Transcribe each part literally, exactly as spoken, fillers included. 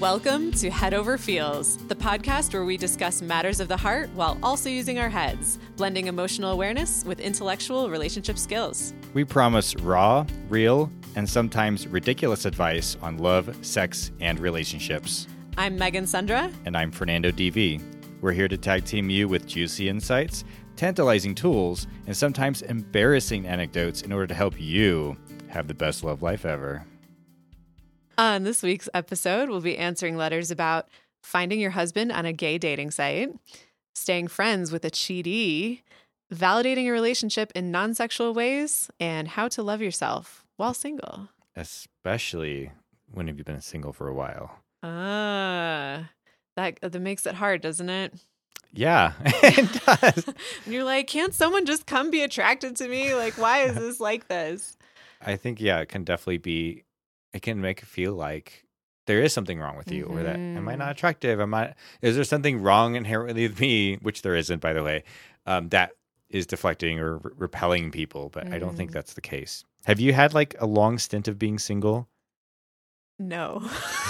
Welcome to Head Over Feels, the podcast where we discuss matters of the heart while also using our heads, blending emotional awareness with intellectual relationship skills. We promise raw, real, and sometimes ridiculous advice on love, sex, and relationships. I'm Megan Sundra. And I'm Fernando D V. We're here to tag team you with juicy insights, tantalizing tools, and sometimes embarrassing anecdotes in order to help you have the best love life ever. On this week's episode, we'll be answering letters about finding your husband on a gay dating site, staying friends with a cheatee, validating a relationship in non-sexual ways, and how to love yourself while single. Especially when you've been single for a while. Ah, that, that makes it hard, doesn't it? Yeah, it does. And you're like, can't someone just come be attracted to me? Like, why is this like this? I think, yeah, it can definitely be. It can make it feel like there is something wrong with you, mm-hmm. or that, am I not attractive? Am I, is there something wrong inherently with me, which there isn't, by the way, um, that is deflecting or re- repelling people, but mm-hmm. I don't think that's the case. Have you had like a long stint of being single? No.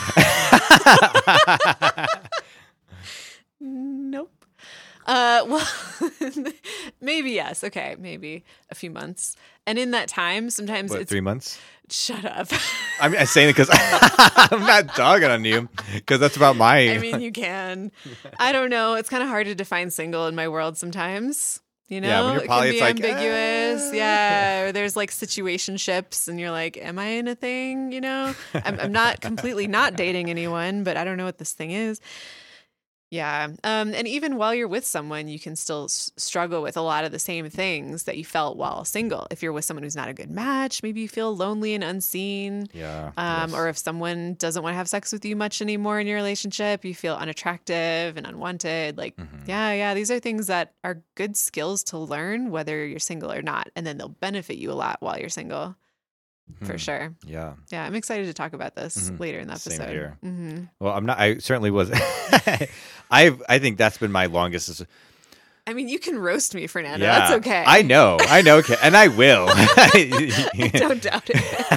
Nope. Uh, well, maybe yes. Okay, maybe a few months. And in that time, sometimes what, it's three months. Shut up. I mean, I'm saying it because I'm not dogging on you, because that's about my. I mean, you can. I don't know. It's kind of hard to define single in my world sometimes. You know, yeah, when you're poly, it can be it's ambiguous. Like, uh... Yeah, or there's like situationships, and you're like, "Am I in a thing?" You know, I'm, I'm not completely not dating anyone, but I don't know what this thing is. Yeah. Um, and even while you're with someone, you can still s- struggle with a lot of the same things that you felt while single. If you're with someone who's not a good match, maybe you feel lonely and unseen. Yeah. Um, yes. Or if someone doesn't want to have sex with you much anymore in your relationship, you feel unattractive and unwanted. Like, mm-hmm. yeah, yeah. These are things that are good skills to learn, whether you're single or not. And then they'll benefit you a lot while you're single. For hmm. sure. Yeah. Yeah. I'm excited to talk about this mm-hmm. later in the episode. Same here. Mm-hmm. Well, I'm not, I certainly was. I I think that's been my longest. I mean, you can roast me, Fernando. Yeah, that's okay. I know. I know. And I will. Don't doubt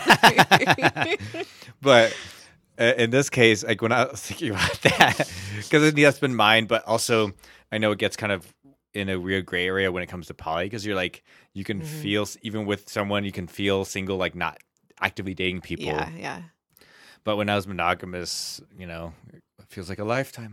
it. But uh, in this case, like when I was thinking about that, because that's been mine, but also I know it gets kind of in a weird gray area when it comes to poly, because you're like, you can mm-hmm. feel, even with someone, you can feel single, like not actively dating people. Yeah, yeah. But when I was monogamous, you know, it feels like a lifetime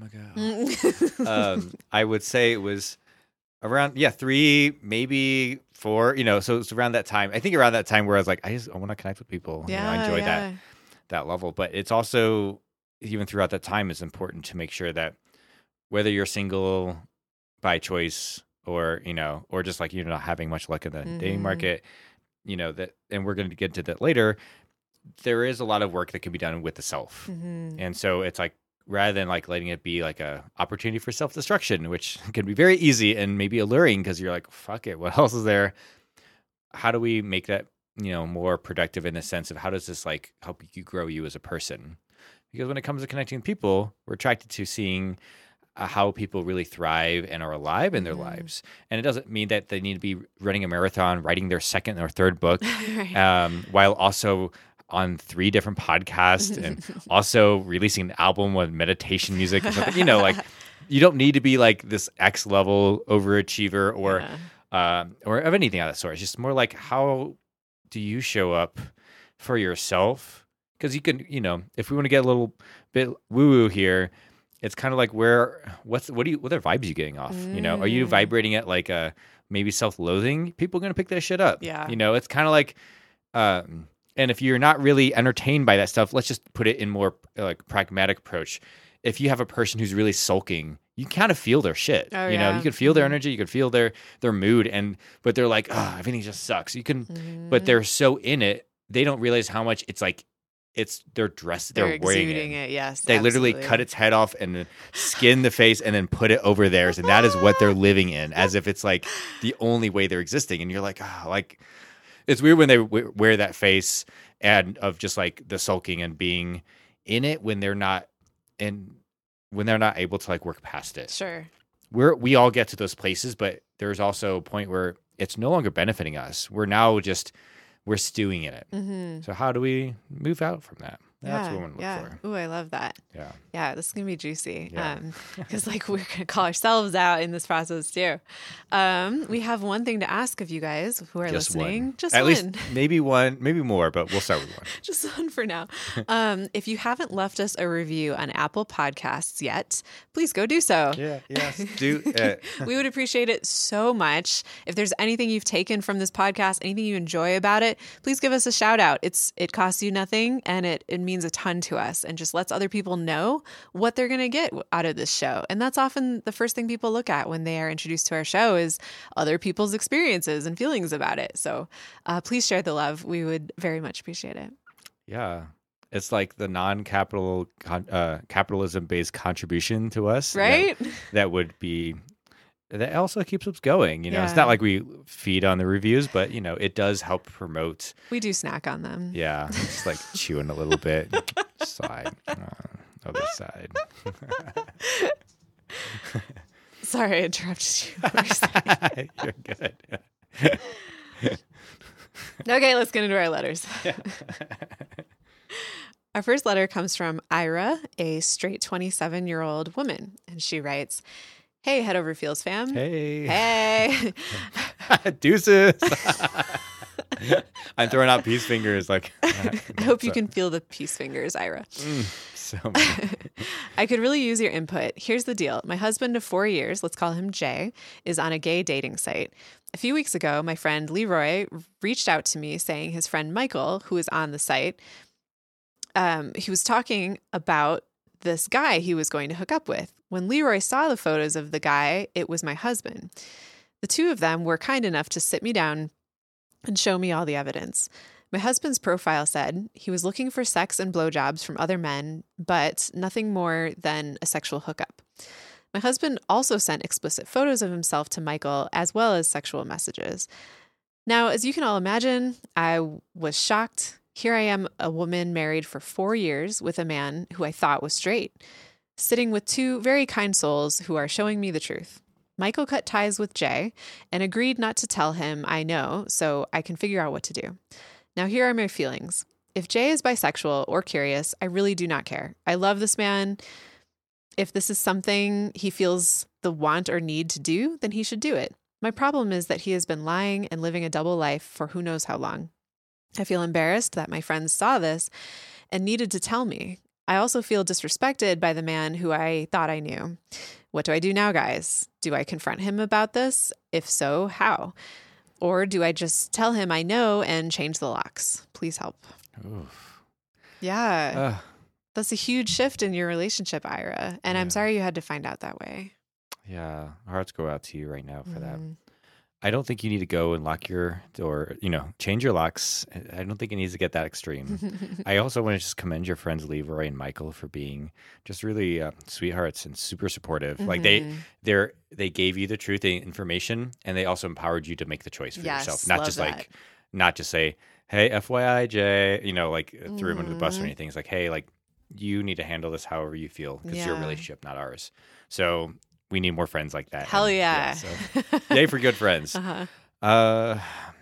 ago. um, I would say it was around, yeah, three, maybe four, you know, so it's around that time. I think around that time where I was like, I just I want to connect with people. Yeah, you know, I enjoy yeah. that, that level. But it's also, even throughout that time, it's important to make sure that whether you're single by choice or, you know, or just like you're not having much luck in the mm-hmm. dating market, you know, that, and we're going to get to that later, there is a lot of work that can be done with the self. Mm-hmm. And so it's like, rather than like letting it be like a opportunity for self-destruction, which can be very easy and maybe alluring because you're like, fuck it, what else is there? How do we make that, you know, more productive in the sense of how does this like help you grow you as a person? Because when it comes to connecting with people, we're attracted to seeing Uh, how people really thrive and are alive in their mm. lives. And it doesn't mean that they need to be running a marathon, writing their second or third book, right. um, while also on three different podcasts and also releasing an album with meditation music or something. You know, like you don't need to be like this X level overachiever or yeah. uh, or of anything of that sort. It's just more like, how do you show up for yourself? Because you can, you know, if we want to get a little bit woo-woo here, it's kind of like where, what's, what do you, what are vibes you getting off? Mm. You know, are you vibrating at like a maybe self-loathing? People are going to pick that shit up. Yeah. You know, it's kind of like, um, and if you're not really entertained by that stuff, let's just put it in more like pragmatic approach. If you have a person who's really sulking, you kind of feel their shit. Oh, you yeah. know, you can feel their energy, you can feel their, their mood, and, but they're like, oh, everything just sucks. You can, mm. but they're so in it, they don't realize how much it's like, it's their dress they're, they're wearing exuding it. it yes they absolutely. Literally cut its head off and skin the face and then put it over theirs, and that is what they're living in, as if it's like the only way they're existing. And you're like, oh, like it's weird when they w- wear that face and of just like the sulking and being in it when they're not and when they're not able to like work past it. Sure. We're we all get to those places, but there's also a point where it's no longer benefiting us. We're now just we're stewing in it. Mm-hmm. So how do we move out from that? That's yeah, what we want to look yeah. for. Ooh, I love that. Yeah. Yeah, this is going to be juicy. Yeah. Um, because like we're going to call ourselves out in this process too. Um, we have one thing to ask of you guys who are Just listening. one. Just At one. least maybe one, maybe more, but we'll start with one. Just one for now. Um, if you haven't left us a review on Apple Podcasts yet, please go do so. Yeah. Yes. Do it. We would appreciate it so much. If there's anything you've taken from this podcast, anything you enjoy about it, please give us a shout out. It's it costs you nothing, and it, it means a ton to us, and just lets other people know what they're going to get out of this show. And that's often the first thing people look at when they are introduced to our show is other people's experiences and feelings about it. So uh, please share the love. We would very much appreciate it. Yeah. It's like the non-capital con- uh, capitalism-based contribution to us, Right? That, that would be that also keeps us going. You know, Yeah. it's not like we feed on the reviews, but you know, it does help promote. We do snack on them. Yeah, just like chewing a little bit, side, uh, other side. Sorry, I interrupted you. What were you saying? You're good. Okay, let's get into our letters. Our first letter comes from Ira, a straight twenty-seven-year-old woman, and she writes, "Hey, Head Over Feels fam. Hey, Hey. deuces." I'm throwing out peace fingers. Like, I hope you can feel the peace fingers, Ira. Mm, so many. I could really use your input. Here's the deal. My husband of four years, let's call him Jay, is on a gay dating site. A few weeks ago, my friend Leroy reached out to me saying his friend Michael, who is on the site, um, he was talking about this guy he was going to hook up with. When Leroy saw the photos of the guy, it was my husband. The two of them were kind enough to sit me down and show me all the evidence. My husband's profile said he was looking for sex and blowjobs from other men, but nothing more than a sexual hookup. My husband also sent explicit photos of himself to Michael, as well as sexual messages. Now, as you can all imagine, I was shocked. Here I am, a woman married for four years with a man who I thought was straight, sitting with two very kind souls who are showing me the truth. Michael cut ties with Jay and agreed not to tell him I know, so I can figure out what to do. Now, here are my feelings. If Jay is bisexual or curious, I really do not care. I love this man. If this is something he feels the want or need to do, then he should do it. My problem is that he has been lying and living a double life for who knows how long. I feel embarrassed that my friends saw this and needed to tell me. I also feel disrespected by the man who I thought I knew. What do I do now, guys? Do I confront him about this? If so, how? Or do I just tell him I know and change the locks? Please help. Oof. Yeah. Uh, That's a huge shift in your relationship, Ira. And Yeah. I'm sorry you had to find out that way. yeah, hearts go out to you right now for that. Mhm. I don't think you need to go and lock your door, you know, change your locks. I don't think it needs to get that extreme. I also want to just commend your friends Leroy and Michael for being just really uh, sweethearts and super supportive. Like they, Mhm. they're they gave you the truth, the information, and they also empowered you to make the choice for Yes, yourself. Not love just that. like, not just say, "Hey, F Y I, Jay," you know, like threw him under the bus or Mhm. anything. It's like, "Hey, like you need to handle this however you feel because it's your Yeah. relationship, not ours." So we need more friends like that. Hell And, yeah. so, yay for good friends. uh-huh. Uh,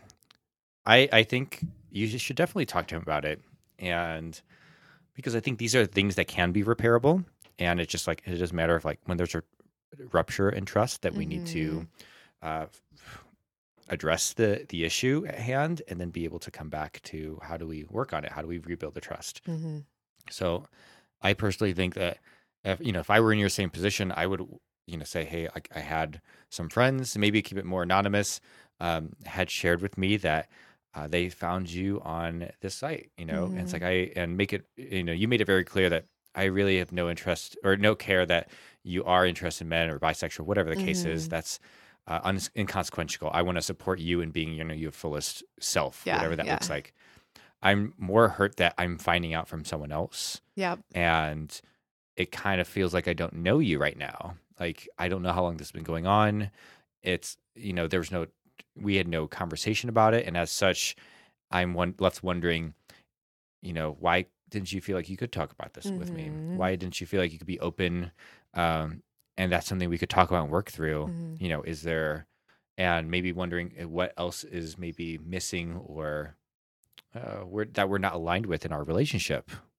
I I think you should definitely talk to him about it, and because I think these are things that can be repairable, and it's just like it doesn't matter if like when there's a rupture in trust that we need to uh, address the the issue at hand, and then be able to come back to how do we work on it? How do we rebuild the trust? Mm-hmm. So, I personally think that if you know if I were in your same position, I would you know say, hey, I, I had some friends, maybe keep it more anonymous, um, had shared with me that uh, they found you on this site, you know, and it's like I and make it, you know, you made it very clear that I really have no interest or no care that you are interested in men or bisexual, whatever the case is. Mhm. That's uh, un- inconsequential. I want to support you in being, you know, your fullest self, Yeah, whatever that yeah. looks like. I'm more hurt that I'm finding out from someone else, Yep. and it kind of feels like I don't know you right now. Like I don't know how long this has been going on. It's you know there was no, we had no conversation about it, and as such, I'm one, left wondering, you know, why didn't you feel like you could talk about this with me? Mhm. Why didn't you feel like you could be open, um, and that's something we could talk about and work through? Mhm. You know, is there, and maybe wondering what else is maybe missing or uh, we're, that we're not aligned with in our relationship.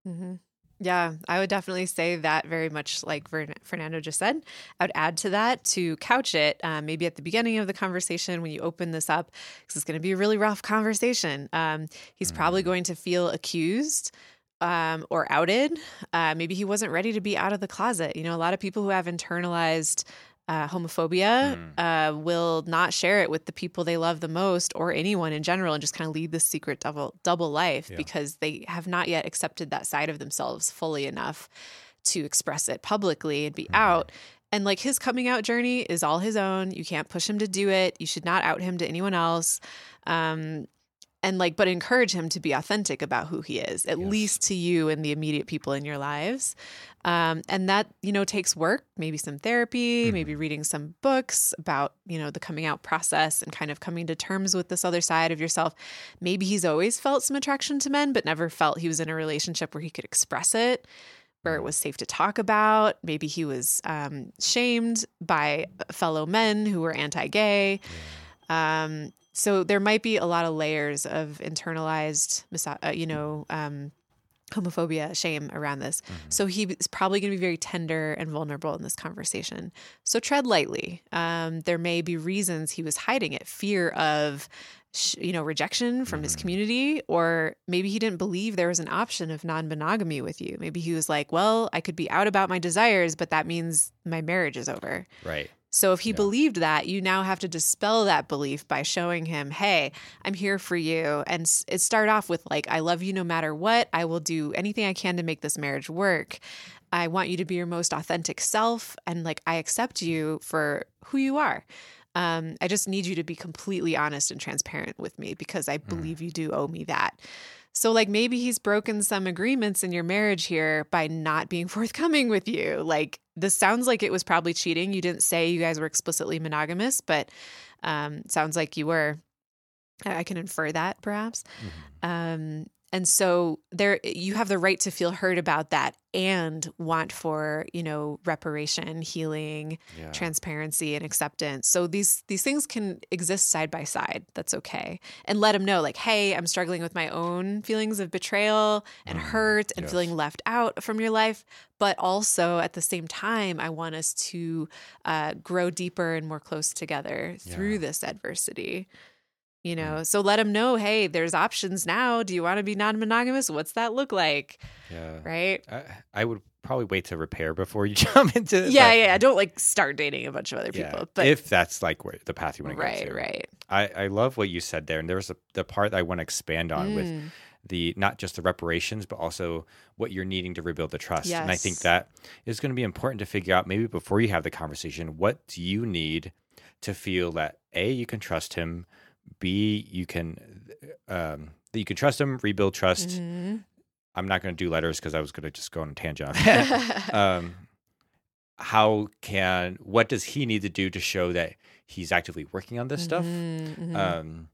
Mm-hmm. Yeah, I would definitely say that very much like Fern- Fernando just said. I would add to that to couch it uh, maybe at the beginning of the conversation when you open this up, because it's going to be a really rough conversation. Um, he's probably going to feel accused um, or outed. Uh, maybe he wasn't ready to be out of the closet. You know, a lot of people who have internalized Uh, homophobia Mm. uh, will not share it with the people they love the most or anyone in general, and just kind of lead this secret double double life Yeah. because they have not yet accepted that side of themselves fully enough to express it publicly and be Mhm. out. And like his coming out journey is all his own. You can't push him to do it. You should not out him to anyone else. Um, and like, but encourage him to be authentic about who he is, at Yes. least to you and the immediate people in your lives. Um, and that, you know, takes work, maybe some therapy, Mhm. maybe reading some books about, you know, the coming out process and kind of coming to terms with this other side of yourself. Maybe he's always felt some attraction to men, but never felt he was in a relationship where he could express it, where it was safe to talk about. Maybe he was um, shamed by fellow men who were anti-gay. Um, so there might be a lot of layers of internalized, miso- uh, you know, um, homophobia, shame around this. Mhm. So he is probably going to be very tender and vulnerable in this conversation. So tread lightly. Um, there may be reasons he was hiding it, fear of, sh- you know, rejection from his Mhm. community, or maybe he didn't believe there was an option of non-monogamy with you. Maybe he was like, well, I could be out about my desires, but that means my marriage is over. Right. So if he Yeah. believed that, you now have to dispel that belief by showing him, hey, I'm here for you. And s- it start off with like, I love you no matter what. I will do anything I can to make this marriage work. I want you to be your most authentic self. And like, I accept you for who you are. Um, I just need you to be completely honest and transparent with me because I believe you do owe me that. So like maybe he's broken some agreements in your marriage here by not being forthcoming with you. Like this sounds like it was probably cheating. You didn't say you guys were explicitly monogamous, but um, sounds like you were. I I can infer that perhaps. Mhm. Um, and so there, you have the right to feel hurt about that and want for, you know, reparation, healing, Yeah. transparency, and acceptance. So these these things can exist side by side. That's okay. And let him know, like, hey, I'm struggling with my own feelings of betrayal and Mm, hurt and yes. feeling left out from your life. But also at the same time, I want us to uh, grow deeper and more close together through Yeah. this adversity. You know, so let him know, hey, there's options now. Do you want to be non-monogamous? What's that look like? Yeah. Right? I, I would probably wait to repair before you jump into it. Yeah, but yeah. Don't like start dating a bunch of other yeah, people. But if that's like where the path you want to right, go to. right. I, I love what you said there. And there was a, the part I want to expand on with Mm, the not just the reparations, but also what you're needing to rebuild the trust. And I think Yes. that is going to be important to figure out maybe before you have the conversation, what do you need to feel that A, you can trust him, B, you can um, that you can trust him, rebuild trust. mhm. I'm not going to do letters because I was going to just go on a tangent on that. um, how can what does he need to do to show that he's actively working on this stuff? Mhm, mhm. Um,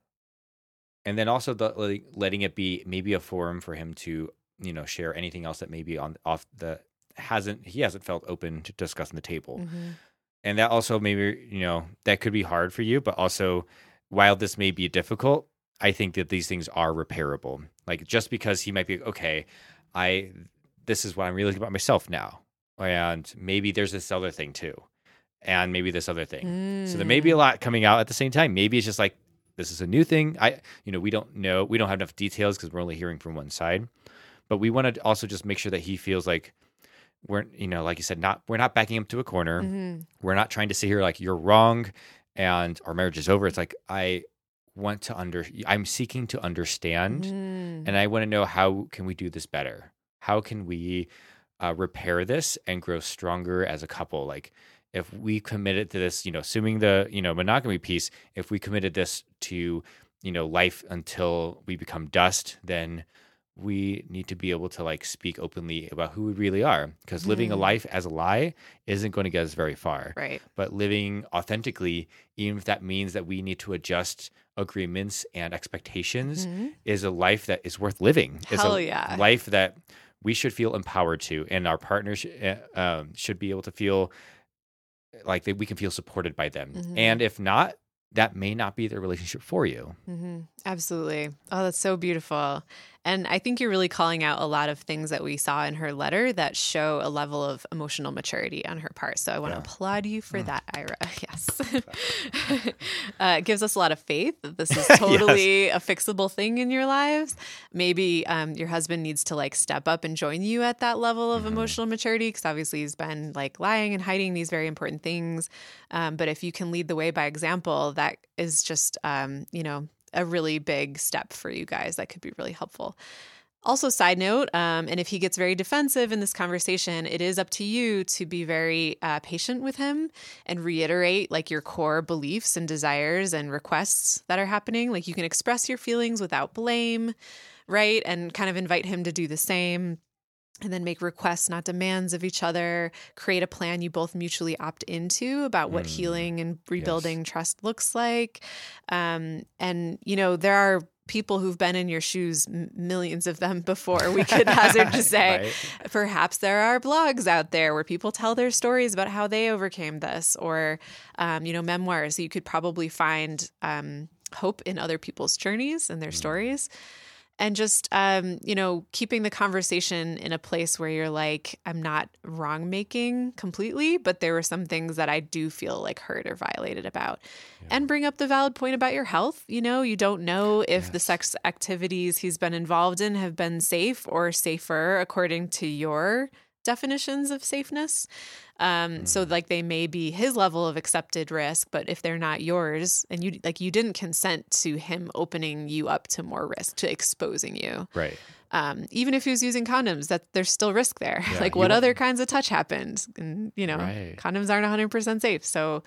and then also the like, letting it be maybe a forum for him to you know share anything else that maybe on off the hasn't he hasn't felt open to discussing the table. Mhm. And that also maybe you know that could be hard for you, but also while this may be difficult, I think that these things are repairable. Like just because he might be okay, I this is what I'm realizing about myself now, and maybe there's this other thing too, and maybe this other thing. So there may be a Mm. lot coming out at the same time. Maybe it's just like this is a new thing. I you know we don't know we don't have enough details because we're only hearing from one side, but we want to also just make sure that he feels like we're you know like you said not we're not backing him to a corner. Mhm. We're not trying to sit here like you're wrong and our marriage is over. It's like I want to under I'm seeking to understand Mm. and I want to know how can we do this better? How can we uh, repair this and grow stronger as a couple? Like if we committed to this, you know, assuming the, you know, monogamy piece, if we committed this to, you know, life until we become dust, then we need to be able to like speak openly about who we really are because living a Mhm. life as a lie isn't going to get us very far. Right. But living authentically, even if that means that we need to adjust agreements and expectations, Mhm. is a life that is worth living. It's Hell a yeah. life that we should feel empowered to, and our partners sh- uh, um, should be able to feel like that we can feel supported by them. Mhm. And if not, that may not be the relationship for you. hmm Absolutely. Oh, that's so beautiful. And I think you're really calling out a lot of things that we saw in her letter that show a level of emotional maturity on her part. So I want Yeah. to applaud you for Mm. that, Ira. Yes. uh, it gives us a lot of faith that this is totally a fixable thing in your lives. Maybe um, your husband needs to like step up and join you at that level of Mhm. emotional maturity, because obviously he's been like lying and hiding these very important things. Um, but if you can lead the way by example, that is just, um, you know, a really big step for you guys that could be really helpful. Also, side note, um, and if he gets very defensive in this conversation, it is up to you to be very uh, patient with him and reiterate like your core beliefs and desires and requests that are happening. Like you can express your feelings without blame, right? And kind of invite him to do the same. And then make requests, not demands of each other. Create a plan you both mutually opt into about what Mm. healing and rebuilding trust looks like. Um, and, you know, there are people who've been in your shoes, m- millions of them before, we could hazard to say. Right? Perhaps there are blogs out there where people tell their stories about how they overcame this, or, um, you know, memoirs. You could probably find um, hope in other people's journeys and their Mm. stories. And just, um, you know, keeping the conversation in a place where you're like, I'm not wrong making completely, but there were some things that I do feel like hurt or violated about. Yeah. And bring up the valid point about your health. You know, you don't know if the Yes. sex activities he's been involved in have been safe or safer according to your definitions of safeness. Um, so Mm. like they may be his level of accepted risk, but if they're not yours, and you like you didn't consent to him opening you up to more risk, to exposing you. Right. Um, even if he was using condoms, that there's still risk there. Yeah, like you what want- other kinds of touch happened? And you know, Right. condoms aren't one hundred percent safe. So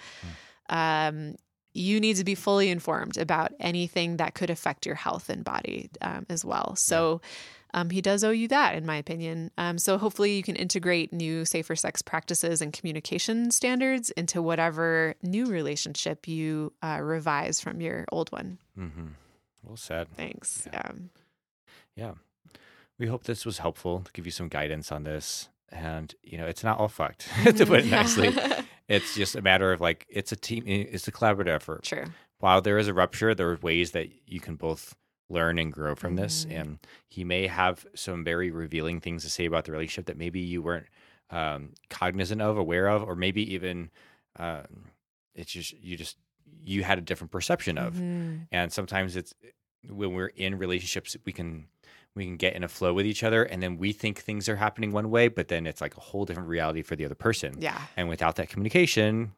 um, you need to be fully informed about anything that could affect your health and body um, as well. So um, he does owe you that, in my opinion. Um, so hopefully you can integrate new safer sex practices and communication standards into whatever new relationship you uh, revise from your old one. Mm-hmm. Well said. Thanks. Yeah. Um, Yeah. We hope this was helpful to give you some guidance on this. And, you know, it's not all fucked, to put it nicely. It's just a matter of like, it's a team, it's a collaborative effort. True. While there is a rupture, there are ways that you can both learn and grow from this. Mhm. And he may have some very revealing things to say about the relationship that maybe you weren't um, cognizant of, aware of, or maybe even um, it's just, you just, you had a different perception of. Mhm. And sometimes it's when we're in relationships, we can we can get in a flow with each other, and then we think things are happening one way, but then it's like a whole different reality for the other person. Yeah. And without that communication,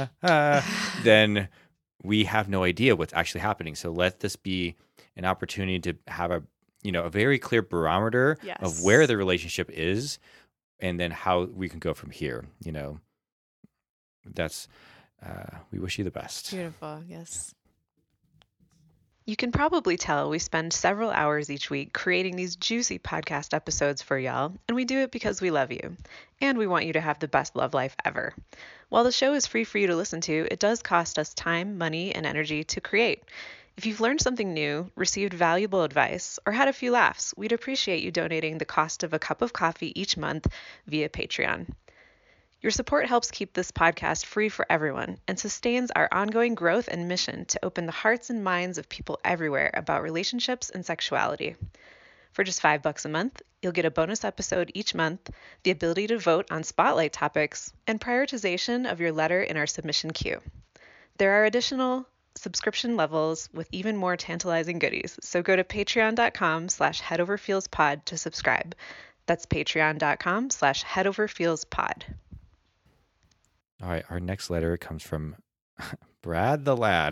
then we have no idea what's actually happening. So let this be an opportunity to have a you know a very clear barometer Yes. of where the relationship is, and then how we can go from here. You know, that's uh, we wish you the best. Beautiful. Yes. You can probably tell we spend several hours each week creating these juicy podcast episodes for y'all, and we do it because we love you, and we want you to have the best love life ever. While the show is free for you to listen to, it does cost us time, money, and energy to create. If you've learned something new, received valuable advice, or had a few laughs, we'd appreciate you donating the cost of a cup of coffee each month via Patreon. Your support helps keep this podcast free for everyone and sustains our ongoing growth and mission to open the hearts and minds of people everywhere about relationships and sexuality. For just five bucks a month, you'll get a bonus episode each month, the ability to vote on spotlight topics, and prioritization of your letter in our submission queue. There are additional subscription levels with even more tantalizing goodies, so go to patreon.com slash headoverfeelspod to subscribe. That's patreon.com slash headoverfeelspod. All right, our next letter comes from Brad the Lad.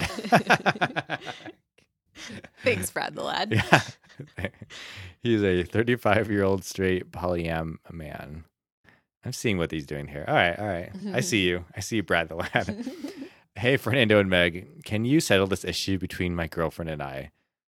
Thanks, Brad the Lad. Yeah. He's a thirty-five-year-old straight polyam man. I'm seeing what he's doing here. All right, all right. I see you. I see you, Brad the Lad. Hey, Fernando and Meg, can you settle this issue between my girlfriend and I?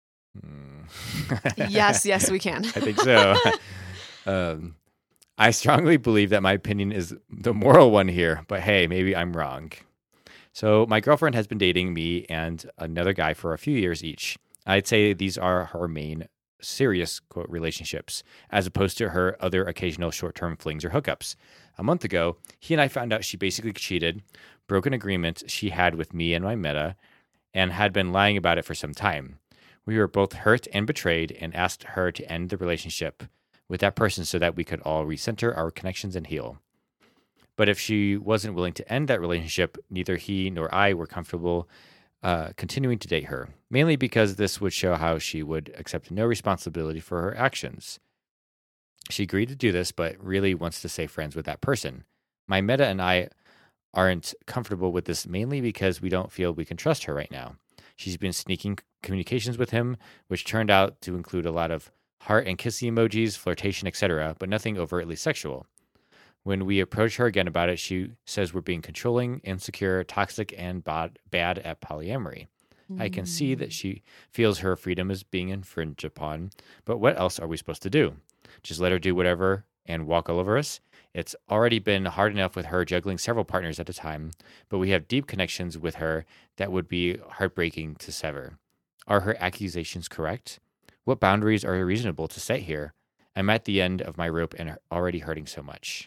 Hmm. Yes, yes, we can. I think so. um, I strongly believe that my opinion is the moral one here, but hey, maybe I'm wrong. So my girlfriend has been dating me and another guy for a few years each. I'd say these are her main serious, quote, relationships, as opposed to her other occasional short-term flings or hookups. A month ago, he and I found out she basically cheated, broke an agreement she had with me and my meta, and had been lying about it for some time. We were both hurt and betrayed and asked her to end the relationship with that person so that we could all recenter our connections and heal. But if she wasn't willing to end that relationship, neither he nor I were comfortable uh, continuing to date her, mainly because this would show how she would accept no responsibility for her actions. She agreed to do this, but really wants to stay friends with that person. My meta and I aren't comfortable with this mainly because we don't feel we can trust her right now. She's been sneaking communications with him, which turned out to include a lot of heart and kissy emojis, flirtation, et cetera, but nothing overtly sexual. When we approach her again about it, she says we're being controlling, insecure, toxic, and bad, bad at polyamory. Mm. I can see that she feels her freedom is being infringed upon, but what else are we supposed to do? Just let her do whatever and walk all over us? It's already been hard enough with her juggling several partners at a time, but we have deep connections with her that would be heartbreaking to sever. Are her accusations correct? What boundaries are reasonable to set here? I'm at the end of my rope and already hurting so much.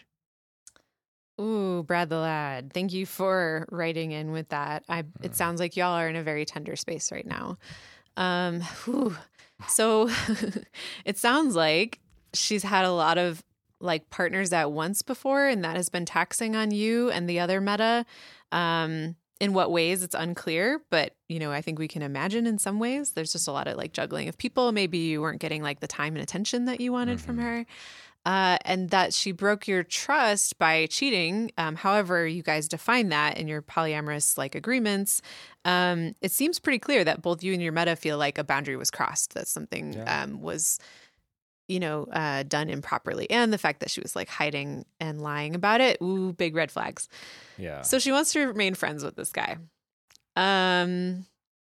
Ooh, Brad the Lad. Thank you for writing in with that. I, it sounds like y'all are in a very tender space right now. Um, whew. So it sounds like she's had a lot of like partners at once before, and that has been taxing on you and the other meta. Um, in what ways, it's unclear, but you know, I think we can imagine in some ways there's just a lot of like juggling of people. Maybe you weren't getting like the time and attention that you wanted mm-hmm. from her. Uh, and that she broke your trust by cheating. Um, however, you guys define that in your polyamorous like agreements. Um, it seems pretty clear that both you and your meta feel like a boundary was crossed, that something yeah. um, was, you know, uh, done improperly. And the fact that she was like hiding and lying about it. Ooh, big red flags. Yeah. So she wants to remain friends with this guy. Um,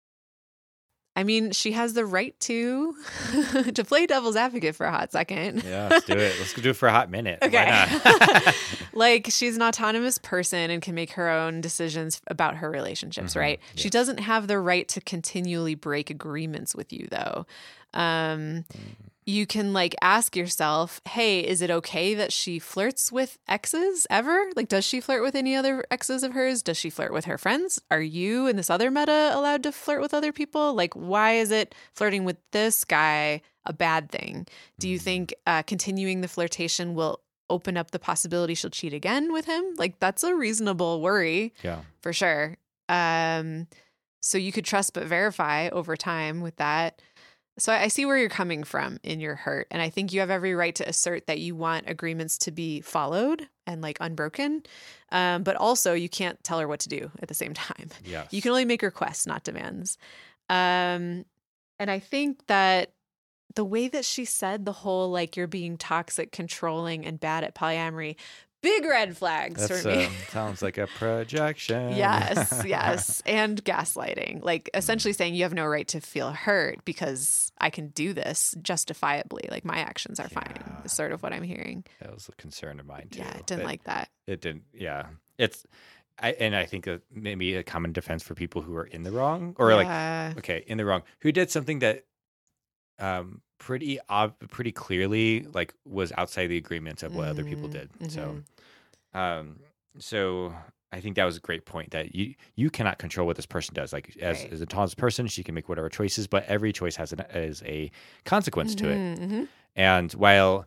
I mean, she has the right to to play devil's advocate for a hot second. Yeah, let's do it. Let's do it for a hot minute. Okay. Like, she's an autonomous person and can make her own decisions about her relationships, mm-hmm. right? Yes. She doesn't have the right to continually break agreements with you, though. Um, mm. You can like ask yourself, hey, is it okay that she flirts with exes ever? Like, does she flirt with any other exes of hers? Does she flirt with her friends? Are you and this other meta allowed to flirt with other people? Like, why is it flirting with this guy a bad thing? Do you think uh, continuing the flirtation will open up the possibility she'll cheat again with him? Like, that's a reasonable worry. Yeah, for sure. Um, so you could trust but verify over time with that. So I see where you're coming from in your hurt. And I think you have every right to assert that you want agreements to be followed and like unbroken. Um, but also you can't tell her what to do at the same time. Yes. You can only make requests, not demands. Um, and I think that the way that she said the whole, like, you're being toxic, controlling, and bad at polyamory, big red flags That's, for me. Uh, sounds like a projection. Yes, yes. And gaslighting. Like, essentially saying you have no right to feel hurt because I can do this justifiably. Like, my actions are yeah. fine, is sort of what I'm hearing. That was a concern of mine, too. Yeah, I didn't it, like that. It didn't, yeah. It's, I, and I think that maybe a common defense for people who are in the wrong, or yeah. like, okay, in the wrong, who did something that um, pretty ob- pretty clearly like was outside the agreements of what mm-hmm. other people did. Mm-hmm. So, um, so I think that was a great point that you you cannot control what this person does. Like as, right. as a autonomous person, she can make whatever choices, but every choice has an is a consequence mm-hmm. to it. Mm-hmm. And while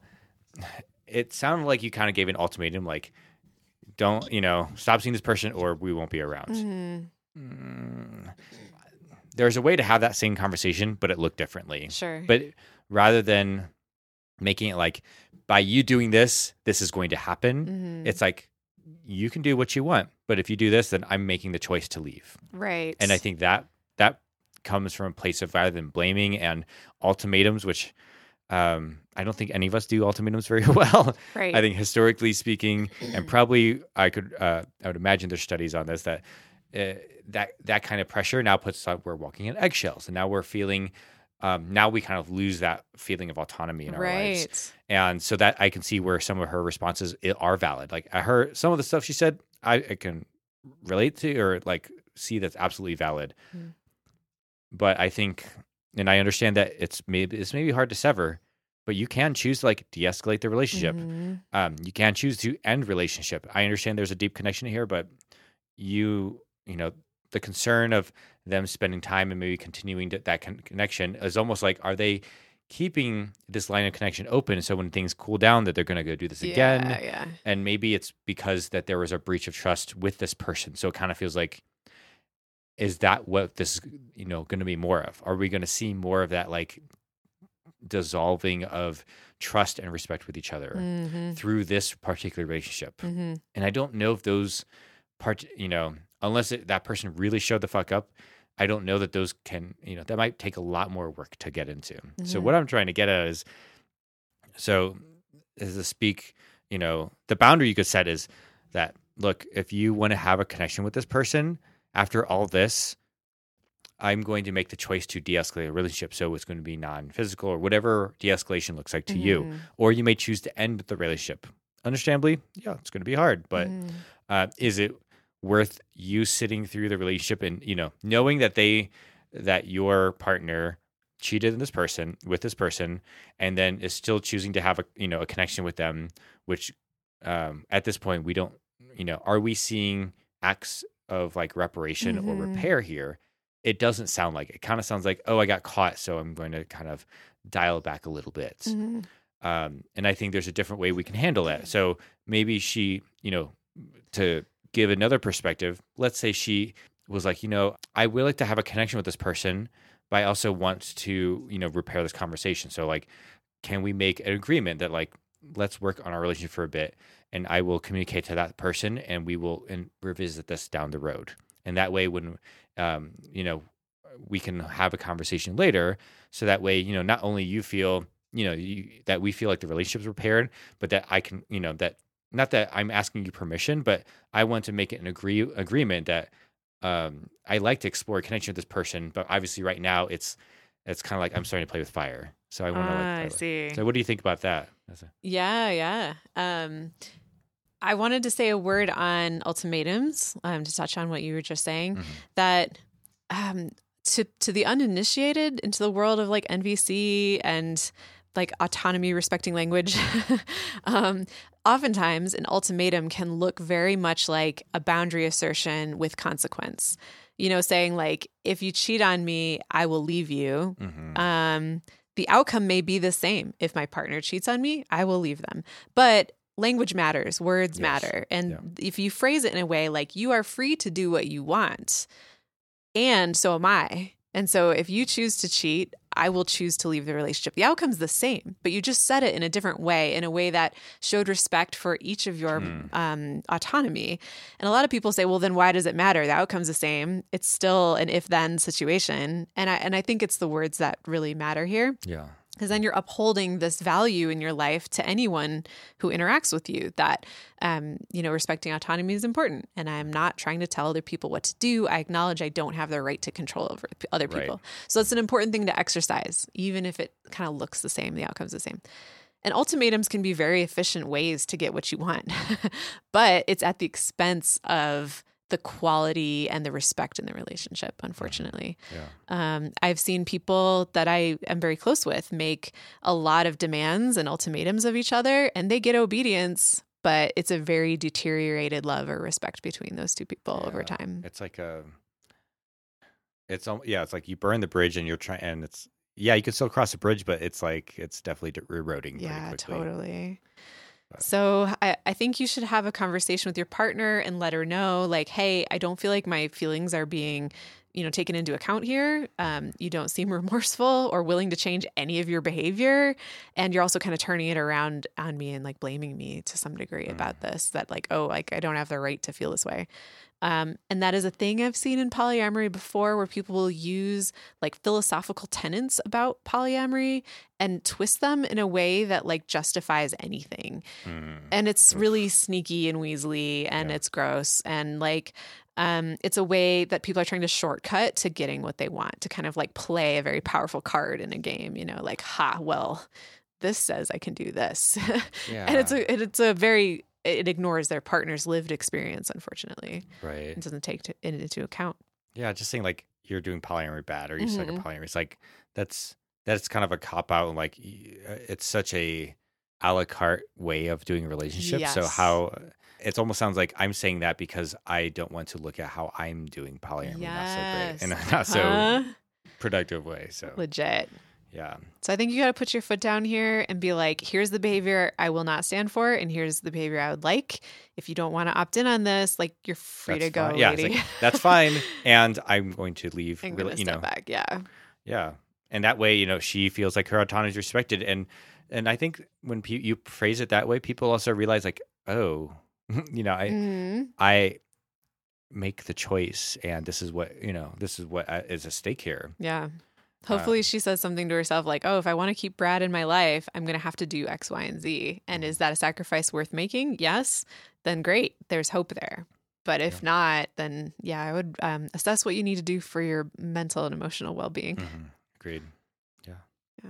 it sounded like you kind of gave an ultimatum, like, don't, you know, stop seeing this person or we won't be around. Mm-hmm. Mm, there's a way to have that same conversation, but it looked differently. Sure. But rather than making it like, by you doing this, this is going to happen, mm-hmm. it's like, you can do what you want, but if you do this, then I'm making the choice to leave. Right. And I think that that comes from a place of rather than blaming and ultimatums, which um, I don't think any of us do ultimatums very well. Right. I think historically speaking, and probably I could, uh, I would imagine there's studies on this that uh, that that kind of pressure now puts us on, we're walking in eggshells, and now we're feeling. Um, now we kind of lose that feeling of autonomy in our right. lives. And so that I can see where some of her responses are valid. Like I heard some of the stuff she said, I, I can relate to or like see that's absolutely valid. Mm. But I think, and I understand that it's maybe, it's maybe hard to sever, but you can choose to like de-escalate the relationship. Mm-hmm. Um, you can choose to end relationship. I understand there's a deep connection here, but you, you know, the concern of them spending time and maybe continuing to, that con- connection is almost like, are they keeping this line of connection open so when things cool down that they're going to go do this again? Yeah, yeah. And maybe it's because that there was a breach of trust with this person. So it kind of feels like, is that what this is, you know, going to be more of? Are we going to see more of that, like, dissolving of trust and respect with each other Mm-hmm. through this particular relationship? Mm-hmm. And I don't know if those part, you know, unless it, that person really showed the fuck up, I don't know that those can, you know, that might take a lot more work to get into. So Mhm. what I'm trying to get at is, so as to speak, you know, the boundary you could set is that, look, if you want to have a connection with this person after all this, I'm going to make the choice to de-escalate a relationship. So it's going to be non-physical or whatever de-escalation looks like to you. Mhm. Or you may choose to end the relationship. Understandably, yeah, it's going to be hard, but Mhm. uh, is it worth you sitting through the relationship and, you know, knowing that they, that your partner cheated on this person with this person, and then is still choosing to have a, you know, a connection with them, which um, at this point we don't, you know, are we seeing acts of like reparation or Mhm. repair here? It doesn't sound like it. It kind of sounds like, oh, I got caught, so I'm going to kind of dial it back a little bit. Mhm. Um, and I think there's a different way we can handle that. So maybe she, you know, to give another perspective, let's say she was like, you know, I would like to have a connection with this person, but I also want to, you know, repair this conversation. So like, can we make an agreement that like, let's work on our relationship for a bit, and I will communicate to that person, and we will and revisit this down the road. And that way, when, um, you know, we can have a conversation later, so that way, you know, not only you feel, you know, you, that we feel like the relationship's repaired, but that I can, you know, that not that I'm asking you permission, but I want to make it an agree agreement that um, I like to explore a connection with this person, but obviously right now it's it's kind of like I'm starting to play with fire. So I want to Ah, like. I I- see. So what do you think about that? That's a- Yeah, yeah. Um, I wanted to say a word on ultimatums, um, to touch on what you were just saying, Mhm. that um, to to the uninitiated into the world of like N V C and like autonomy respecting language, um, oftentimes an ultimatum can look very much like a boundary assertion with consequence. You know, saying like, if you cheat on me, I will leave you. Mhm. Um, the outcome may be the same. If my partner cheats on me, I will leave them. But language matters, words Yes. matter. And Yeah. if you phrase it in a way like, you are free to do what you want, and so am I. And so if you choose to cheat, I will choose to leave the relationship. The outcome's the same, but you just said it in a different way, in a way that showed respect for each of your Hmm. um, autonomy. And a lot of people say, well, then why does it matter? The outcome's the same. It's still an if-then situation. And I, and I think it's the words that really matter here. Yeah. Because then you're upholding this value in your life to anyone who interacts with you, that, um, you know, respecting autonomy is important. And I'm not trying to tell other people what to do. I acknowledge I don't have the right to control over p- other Right. people. So it's an important thing to exercise, even if it kind of looks the same, the outcome's the same. And ultimatums can be very efficient ways to get what you want, but it's at the expense of the quality and the respect in the relationship, unfortunately. Yeah. Um, I've seen people that I am very close with make a lot of demands and ultimatums of each other, and they get obedience, but it's a very deteriorated love or respect between those two people over Yeah. time. It's like a. It's al- yeah. It's like you burn the bridge and you're trying, and it's yeah. You can still cross the bridge, but it's like it's definitely de- eroding pretty Yeah, quickly. totally. But- So I, I think you should have a conversation with your partner and let her know, like, hey, I don't feel like my feelings are being, you know, taken into account here. Um, you don't seem remorseful or willing to change any of your behavior. And you're also kind of turning it around on me and like blaming me to some degree Mm. about this, that like, oh, like I don't have the right to feel this way. Um, and that is a thing I've seen in polyamory before, where people will use like philosophical tenets about polyamory and twist them in a way that like justifies anything. Mm. And it's really sneaky and weaselly, and Yeah. it's gross. And like, um, it's a way that people are trying to shortcut to getting what they want, to kind of like play a very powerful card in a game, you know, like, ha, well, this says I can do this. Yeah. And it's a, it- it's a very, it ignores their partner's lived experience, unfortunately. right. It doesn't take to, it into account. Yeah, just saying like you're doing polyamory bad or you suck at Mhm. polyamory. It's like that's that's kind of a cop out. And like y- uh, it's such a a la carte way of doing relationships. So Yes. how it almost sounds like I'm saying that because I don't want to look at how I'm doing polyamory Yes. not so great in a not so Uh-huh. productive way. So Legit. yeah. So I think you got to put your foot down here and be like, here's the behavior I will not stand for, and here's the behavior I would like. If you don't want to opt in on this, like, you're free That's to go, fine. Yeah, it's lady. like, that's fine. And I'm going to leave. I'm really, gonna you step know, back. Yeah. yeah. And that way, you know, she feels like her autonomy is respected. And and I think when pe- you phrase it that way, people also realize like, oh, you know, I Mhm. I make the choice, and this is what you know, this is what uh, is at stake here. Yeah. Hopefully Uh, she says something to herself like, oh, if I want to keep Brad in my life, I'm going to have to do X, Y, and Z. And is that a sacrifice worth making? Yes. Then great. There's hope there. But if Yeah. not, then yeah, I would um, assess what you need to do for your mental and emotional well-being. mhm. Agreed. Yeah. Yeah.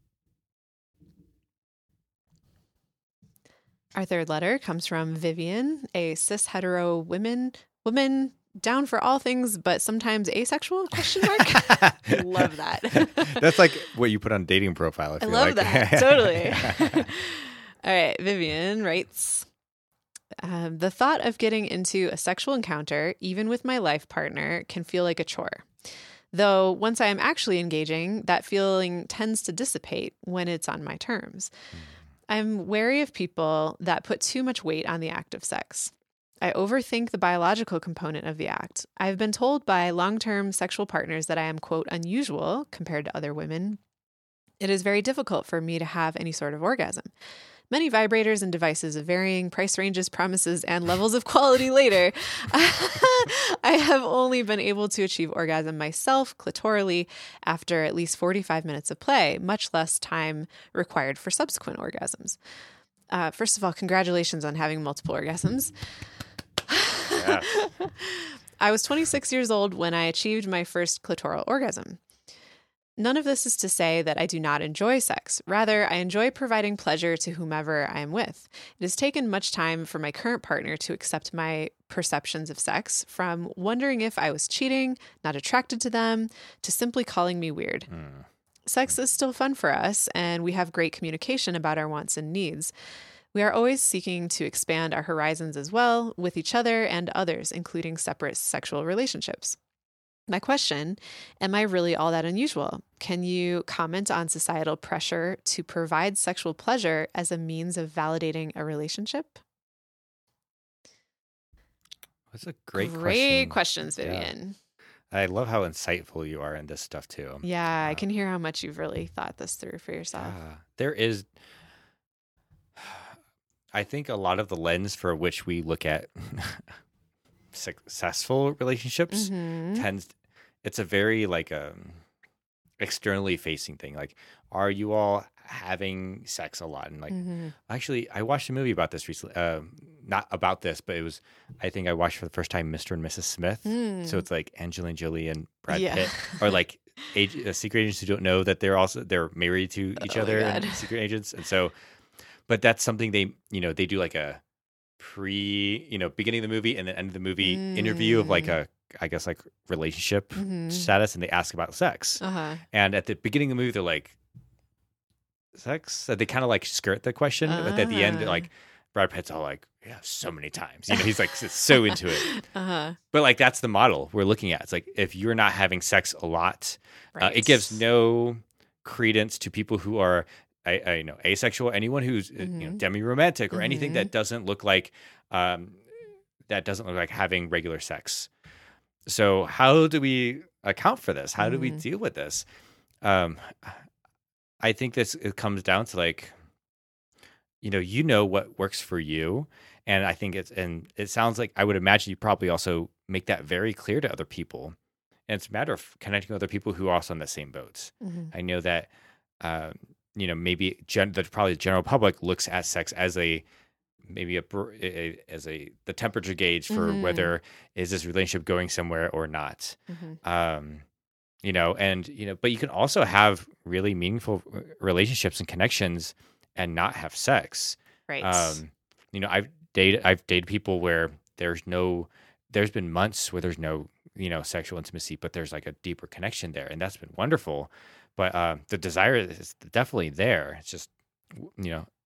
Our third letter comes from Vivian, a cis hetero woman, woman down for all things, but sometimes asexual? Question mark. Love that. That's like what you put on a dating profile. I, I feel love like. that. Totally. All right. Vivian writes, um, the thought of getting into a sexual encounter, even with my life partner, can feel like a chore. Though once I am actually engaging, that feeling tends to dissipate when it's on my terms. I'm wary of people that put too much weight on the act of sex. I overthink the biological component of the act. I've been told by long-term sexual partners that I am, quote, unusual compared to other women. It is very difficult for me to have any sort of orgasm. Many vibrators and devices of varying price ranges, promises, and levels of quality later, I have only been able to achieve orgasm myself clitorally after at least forty-five minutes of play, much less time required for subsequent orgasms. Uh, first of all, congratulations on having multiple orgasms. Yeah. I was twenty-six years old when I achieved my first clitoral orgasm. None of this is to say that I do not enjoy sex. Rather, I enjoy providing pleasure to whomever I am with. It has taken much time for my current partner to accept my perceptions of sex, from wondering if I was cheating, not attracted to them, to simply calling me weird. Mm. Sex is still fun for us, and we have great communication about our wants and needs. We are always seeking to expand our horizons as well, with each other and others, including separate sexual relationships. My question, am I really all that unusual? Can you comment on societal pressure to provide sexual pleasure as a means of validating a relationship? That's a great, Great question. questions, Vivian. I love how insightful you are in this stuff too. Yeah, I Uh, can hear how much you've really thought this through for yourself. Yeah. There is, I think, a lot of the lens for which we look at successful relationships Mhm. tends. It's a very like um externally facing thing. Like, are you all having sex a lot? And like, Mhm. actually, I watched a movie about this recently. Uh, not about this, but it was. I think I watched for the first time Mister and Missus Smith. Mm. So it's like Angelina Jolie and Brad Yeah. Pitt, or like ag- uh, secret agents who don't know that they're also they're married to each Oh my other, and God. secret agents. And so, but that's something they you know they do like a pre you know beginning of the movie and then end of the movie interview of like Mm. a I guess like relationship Mhm. status, and they ask about sex. Uh-huh. And at the beginning of the movie, they're like, sex? So they kind of like skirt the question. But at the end, Ah. like, Brad Pitt's all like, yeah, so many times. You know, he's like so into it. Uh-huh. But like, that's the model we're looking at. It's like, if you're not having sex a lot, uh, Right. it gives no credence to people who are, I, I you know, asexual, anyone who's, uh, you know, Mhm. demi-romantic or anything Mhm. that doesn't look like, um, that doesn't look like having regular sex. So how do we account for this? How do we Mhm. deal with this? Um, I think this it comes down to like, you know, you know what works for you, and I think it's and it sounds like I would imagine you probably also make that very clear to other people, and it's a matter of connecting with other people who are also on the same boats. Mhm. I know that, um, you know, maybe gen- the probably the general public looks at sex as a maybe a, br- a as a the temperature gauge for Mhm. whether is this relationship going somewhere or not. Mhm. Um, you know, and you know, but you can also have really meaningful r- relationships and connections and not have sex. Right. Um, you know, I've dated I've dated people where there's no there's been months where there's no, you know, sexual intimacy, but there's like a deeper connection there, and that's been wonderful. But um, the desire is definitely there. It's just, you know,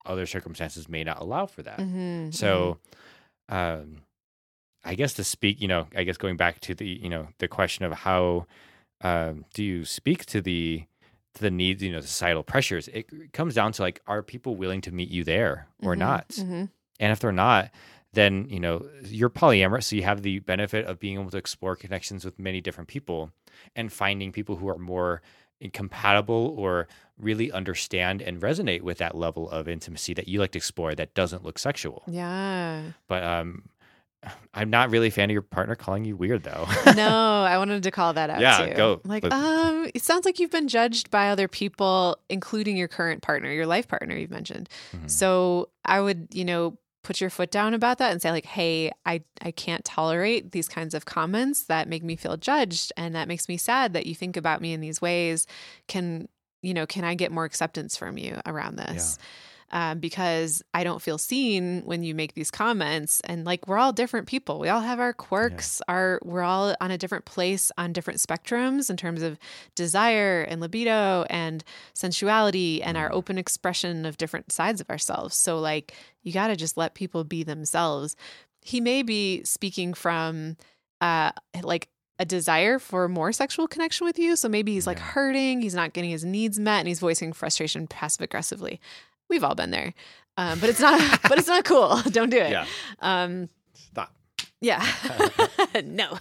other circumstances may not allow for that. Mm-hmm, So, um, I guess to speak, you know, I guess going back to the, you know, the question of how um, do you speak to the to the needs, you know, societal pressures, it comes down to like, are people willing to meet you there or mm-hmm, not? mm-hmm. And if they're not, then, you know, you're polyamorous, so you have the benefit of being able to explore connections with many different people and finding people who are more compatible or really understand and resonate with that level of intimacy that you like to explore that doesn't look sexual. Yeah. But um, I'm not really a fan of your partner calling you weird, though. No, I wanted to call that out Yeah, too. go. Like, Let's- um, it sounds like you've been judged by other people, including your current partner, your life partner you've mentioned. Mhm. So I would, you know, put your foot down about that and say like, hey, I, I can't tolerate these kinds of comments that make me feel judged. And that makes me sad that you think about me in these ways. Can, you know, can I get more acceptance from you around this? Um, because I don't feel seen when you make these comments. And like, we're all different people. We all have our quirks. Yeah. Our we're all on a different place on different spectrums in terms of desire and libido and sensuality and mm. our open expression of different sides of ourselves. So like, you got to just let people be themselves. He may be speaking from uh, like a desire for more sexual connection with you. So maybe he's like yeah. hurting. He's not getting his needs met and he's voicing frustration passive aggressively. We've all been there, um, but it's not. But it's not cool. Don't do it. Yeah. Um, Stop. Yeah. No.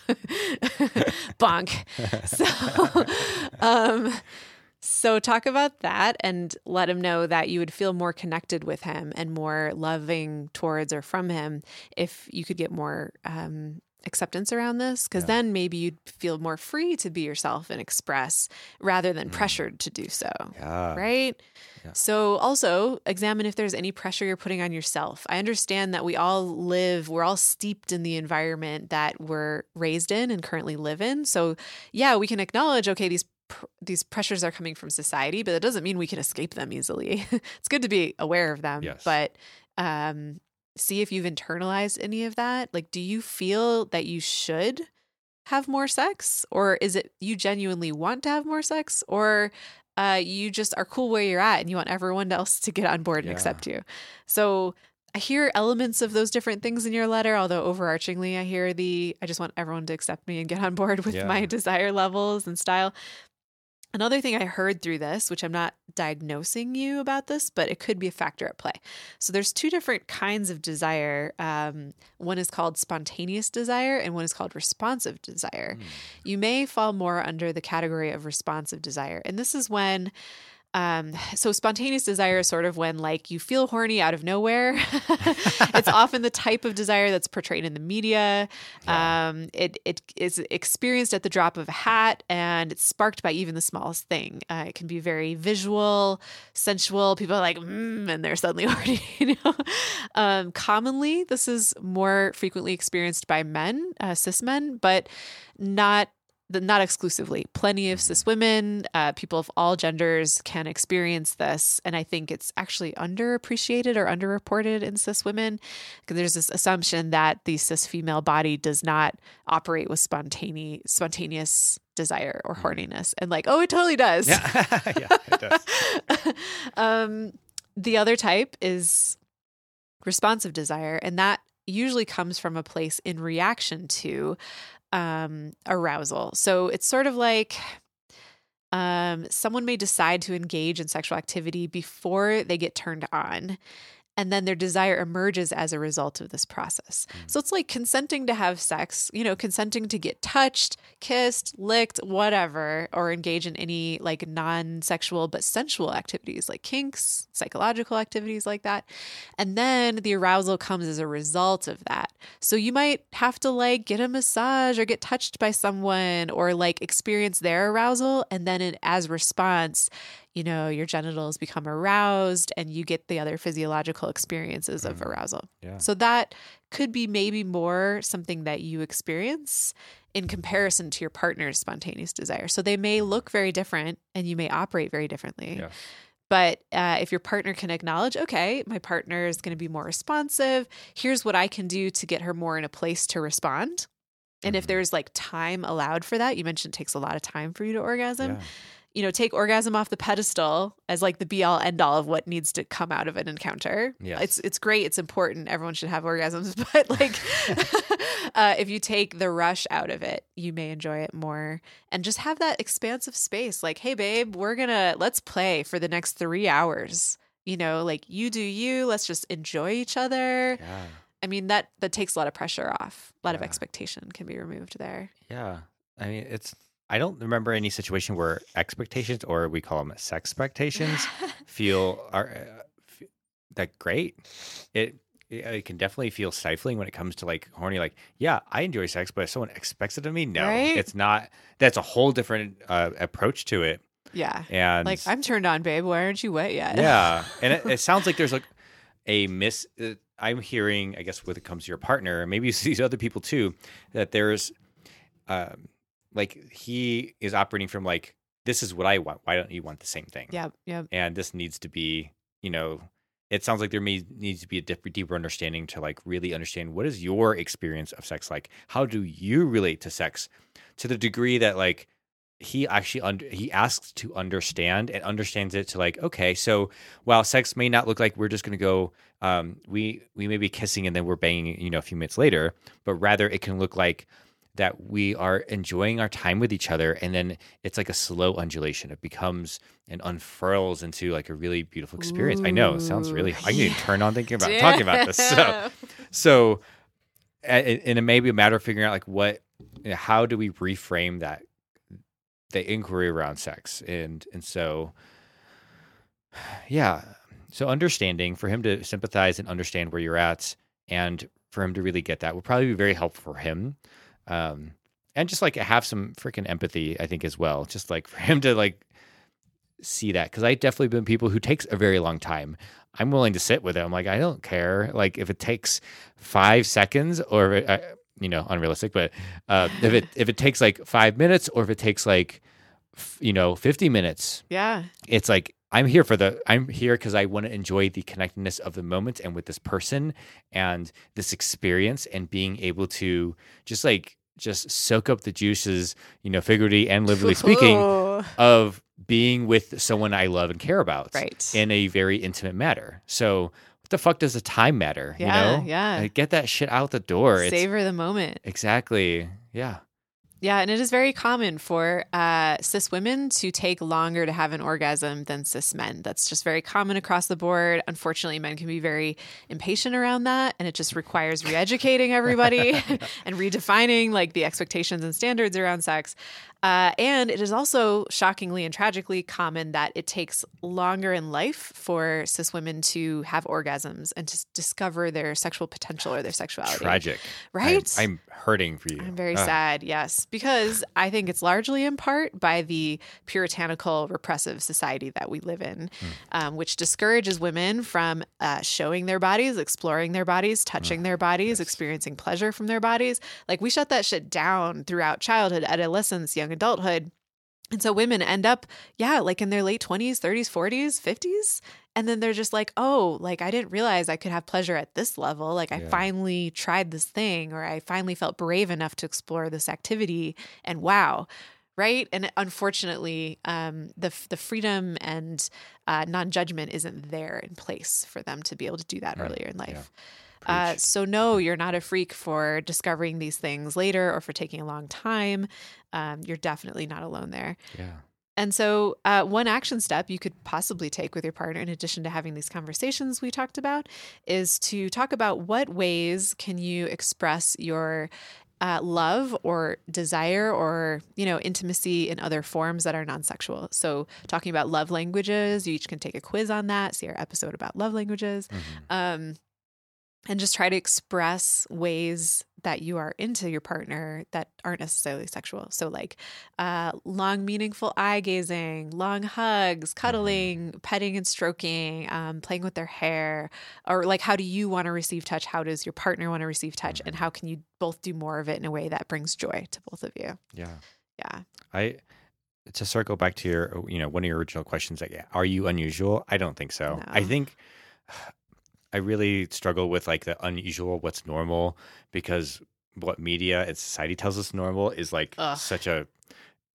Bonk. So, um, so talk about that and let him know that you would feel more connected with him and more loving towards or from him if you could get more um, acceptance around this, because yeah. then maybe you'd feel more free to be yourself and express rather than mm. pressured to do so. Yeah. Right? Yeah. So also examine if there's any pressure you're putting on yourself. I understand that we all live, we're all steeped in the environment that we're raised in and currently live in. So yeah, we can acknowledge, okay, these pr- these pressures are coming from society, but that doesn't mean we can escape them easily. It's good to be aware of them, yes. but um, see if you've internalized any of that. Like, do you feel that you should have more sex, or is it you genuinely want to have more sex, or uh, you just are cool where you're at and you want everyone else to get on board and yeah. accept you? So I hear elements of those different things in your letter, although overarchingly I hear the, I just want everyone to accept me and get on board with yeah. my desire levels and style. Another thing I heard through this, which I'm not diagnosing you about this, but it could be a factor at play. So there's two different kinds of desire. Um, one is called spontaneous desire and one is called responsive desire. Mm. You may fall more under the category of responsive desire. And this is when Um, so spontaneous desire is sort of when like you feel horny out of nowhere. It's often the type of desire that's portrayed in the media. Yeah. Um, it, it is experienced at the drop of a hat and it's sparked by even the smallest thing. Uh, it can be very visual, sensual. People are like, mm, and they're suddenly horny, you know? Um, commonly, this is more frequently experienced by men, uh, cis men, but not Not exclusively. Plenty of cis women, uh, people of all genders can experience this. And I think it's actually underappreciated or underreported in cis women, because there's this assumption that the cis female body does not operate with spontane- spontaneous desire or horniness. And like, oh, it totally does. Yeah, yeah it does. um, the other type is responsive desire. And that usually comes from a place in reaction to um, arousal. So it's sort of like um, someone may decide to engage in sexual activity before they get turned on, and then their desire emerges as a result of this process. Mm. So it's like consenting to have sex, you know, consenting to get touched, kissed, licked, whatever, or engage in any like non-sexual but sensual activities like kinks, psychological activities like that. And then the arousal comes as a result of that. So you might have to like get a massage or get touched by someone or like experience their arousal. And then in, as response, you know, your genitals become aroused and you get the other physiological experiences of arousal. Yeah. So that could be maybe more something that you experience in comparison to your partner's spontaneous desire. So they may look very different and you may operate very differently. Yes. But uh, if your partner can acknowledge, okay, my partner is going to be more responsive. Here's what I can do to get her more in a place to respond. And mm-hmm. if there's like time allowed for that, you mentioned it takes a lot of time for you to orgasm. Yeah. you know, take orgasm off the pedestal as like the be all end all of what needs to come out of an encounter. Yes. It's it's great. It's important. Everyone should have orgasms. But like uh, if you take the rush out of it, you may enjoy it more and just have that expansive space. Like, hey, babe, we're going to let's play for the next three hours. You know, like you do you. Let's just enjoy each other. Yeah. I mean, that that takes a lot of pressure off. A lot of Yeah. expectation can be removed there. Yeah. I mean, it's, I don't remember any situation where expectations, or we call them sex expectations, feel are uh, f- that great. It, it it can definitely feel stifling when it comes to like horny. Like, yeah, I enjoy sex, but if someone expects it of me, no, Right? it's not. That's a whole different uh, approach to it. Yeah. And Like, I'm turned on, babe. Why aren't you wet yet? yeah, and it, it sounds like there's like a miss. Uh, I'm hearing, I guess, when it comes to your partner, maybe you see other people too, that there's, um, like he is operating from like, this is what I want. Why don't you want the same thing? Yep. Yep. And this needs to be, you know, it sounds like there may needs to be a deeper, deeper understanding to like really understand what is your experience of sex like. How do you relate to sex, to the degree that like he actually under, he asks to understand and understands it to like, okay, so while sex may not look like we're just going to go, um, we we may be kissing and then we're banging, you know, a few minutes later, but rather it can look like that we are enjoying our time with each other, and then it's like a slow undulation. It becomes and unfurls into like a really beautiful experience. I know it sounds really. I can turn on thinking about talking about this. So, so, and and it may be a matter of figuring out like what, you know, how do we reframe that, the inquiry around sex, and and so, yeah. So understanding, for him to sympathize and understand where you're at, and for him to really get that, will probably be very helpful for him. Um, and just like have some freaking empathy, I think, as well. Just like for him to like see that, because I've definitely been people who takes a very long time. I'm willing to sit with it. I'm like, I don't care. Like if it takes five seconds, or uh, you know, unrealistic, but uh, if it if it takes like five minutes, or if it takes like f- you know fifty minutes, Yeah. it's like I'm here for the I'm here because I want to enjoy the connectedness of the moment and with this person and this experience, and being able to just like just soak up the juices, you know, figuratively and literally speaking, Ooh. of being with someone I love and care about, Right. in a very intimate manner. So what the fuck does the time matter? Yeah, you know? yeah. Like, get that shit out the door. It's, Savor the moment. exactly. Yeah. Yeah, and it is very common for uh, cis women to take longer to have an orgasm than cis men. That's just very common across the board. Unfortunately, men can be very impatient around that, and it just requires re-educating everybody and redefining like the expectations and standards around sex. Uh, and it is also shockingly and tragically common that it takes longer in life for cis women to have orgasms and to discover their sexual potential or their sexuality. Tragic. Right? I'm, I'm hurting for you. I'm very Ugh. sad, yes, because I think it's largely in part by the puritanical, repressive society that we live in, Mm. um, which discourages women from uh, showing their bodies, exploring their bodies, touching their bodies, yes. experiencing pleasure from their bodies. Like we shut that shit down throughout childhood, adolescence, young adulthood. And so women end up, yeah, like in their late twenties, thirties, forties, fifties. And then they're just like, oh, like I didn't realize I could have pleasure at this level. Like I Yeah. finally tried this thing, or I finally felt brave enough to explore this activity. And wow. Right. And unfortunately, um, the the freedom and uh, non-judgment isn't there in place for them to be able to do that Right. earlier in life. Yeah. Uh, Preach. so no, you're not a freak for discovering these things later or for taking a long time. Um, you're definitely not alone there. Yeah. And so uh, one action step you could possibly take with your partner, in addition to having these conversations we talked about, is to talk about what ways can you express your uh, love or desire or, you know, intimacy in other forms that are non-sexual. So talking about love languages, you each can take a quiz on that. See our episode about love languages. Mhm. Um, and just try to express ways that you are into your partner that aren't necessarily sexual. So like uh, long, meaningful eye gazing, long hugs, cuddling, petting and stroking, um, playing with their hair, or like, how do you want to receive touch? How does your partner want to receive touch? And how can you both do more of it in a way that brings joy to both of you? Yeah. Yeah. I to circle back to your, you know, one of your original questions, like, are you unusual? I don't think so. No. I think I really struggle with like the unusual, what's normal, because what media and society tells us normal is like Ugh. such a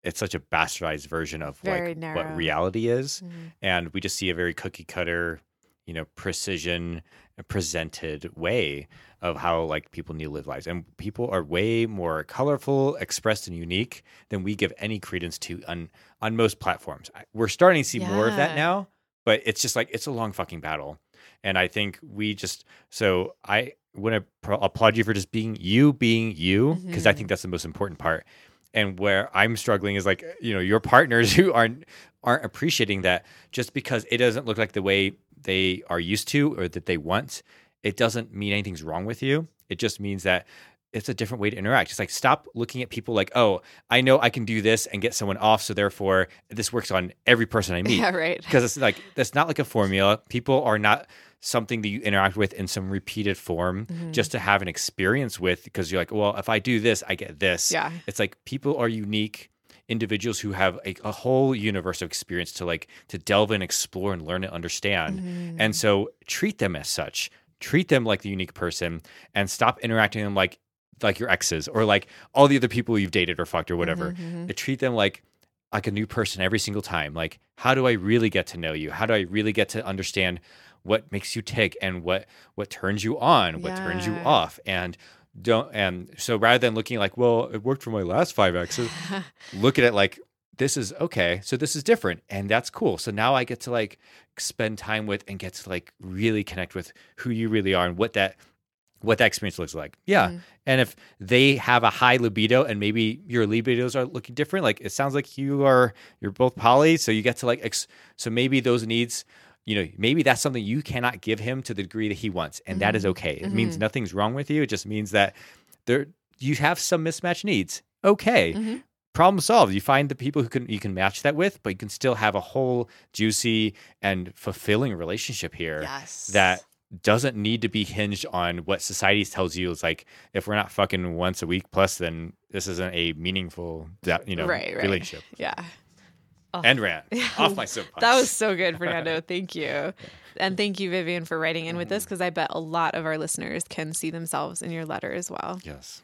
it's such a bastardized version of Very like narrow. what reality is. Mhm. And we just see a very cookie cutter, you know, precision presented way of how like people need to live lives. And people are way more colorful, expressed, and unique than we give any credence to on on most platforms. I- We're starting to see more of that Yeah. now, but it's just like it's a long fucking battle. And I think we just so I want to pro- applaud you for just being you, being you, because I Mhm. think that's the most important part. And where I'm struggling is like, you know, your partners who aren't aren't appreciating that just because it doesn't look like the way they are used to or that they want, it doesn't mean anything's wrong with you. It just means that it's a different way to interact. It's like stop looking at people like, oh, I know I can do this and get someone off, so therefore this works on every person I meet. Yeah, right. Because it's like that's not like a formula. People are not something that you interact with in some repeated form Mhm. just to have an experience with, because you're like, well, if I do this, I get this. Yeah. It's like people are unique individuals who have a, a whole universe of experience to like to delve and explore and learn and understand. Mhm. And so treat them as such. Treat them like the unique person and stop interacting them like like your exes or like all the other people you've dated or fucked or whatever. Mhm, mhm. Treat them like like a new person every single time. Like, how do I really get to know you? How do I really get to understand what makes you tick and what what turns you on, what turns you Yeah. off? And don't and so rather than looking like, well, it worked for my last five exes, look at it like this is okay. So this is different and that's cool. So now I get to like spend time with and get to like really connect with who you really are and what that what that experience looks like. Yeah. Mhm. And if they have a high libido and maybe your libidos are looking different, like it sounds like you are, you're both poly. So you get to like, ex- so maybe those needs, you know, maybe that's something you cannot give him to the degree that he wants. And that is Mhm. okay. It means Mhm. nothing's wrong with you. It just means that there, you have some mismatched needs. Okay. Mhm. Problem solved. You find the people who can, you can match that with, but you can still have a whole juicy and fulfilling relationship here Yes. that doesn't need to be hinged on what society tells you is like, if we're not fucking once a week plus, then this isn't a meaningful, you know, Right, right. relationship. Yeah. Oh. And rant Yeah. off my soapbox. That was so good, Fernando. Thank you. And thank you, Vivian, for writing in with this, because I bet a lot of our listeners can see themselves in your letter as well. Yes.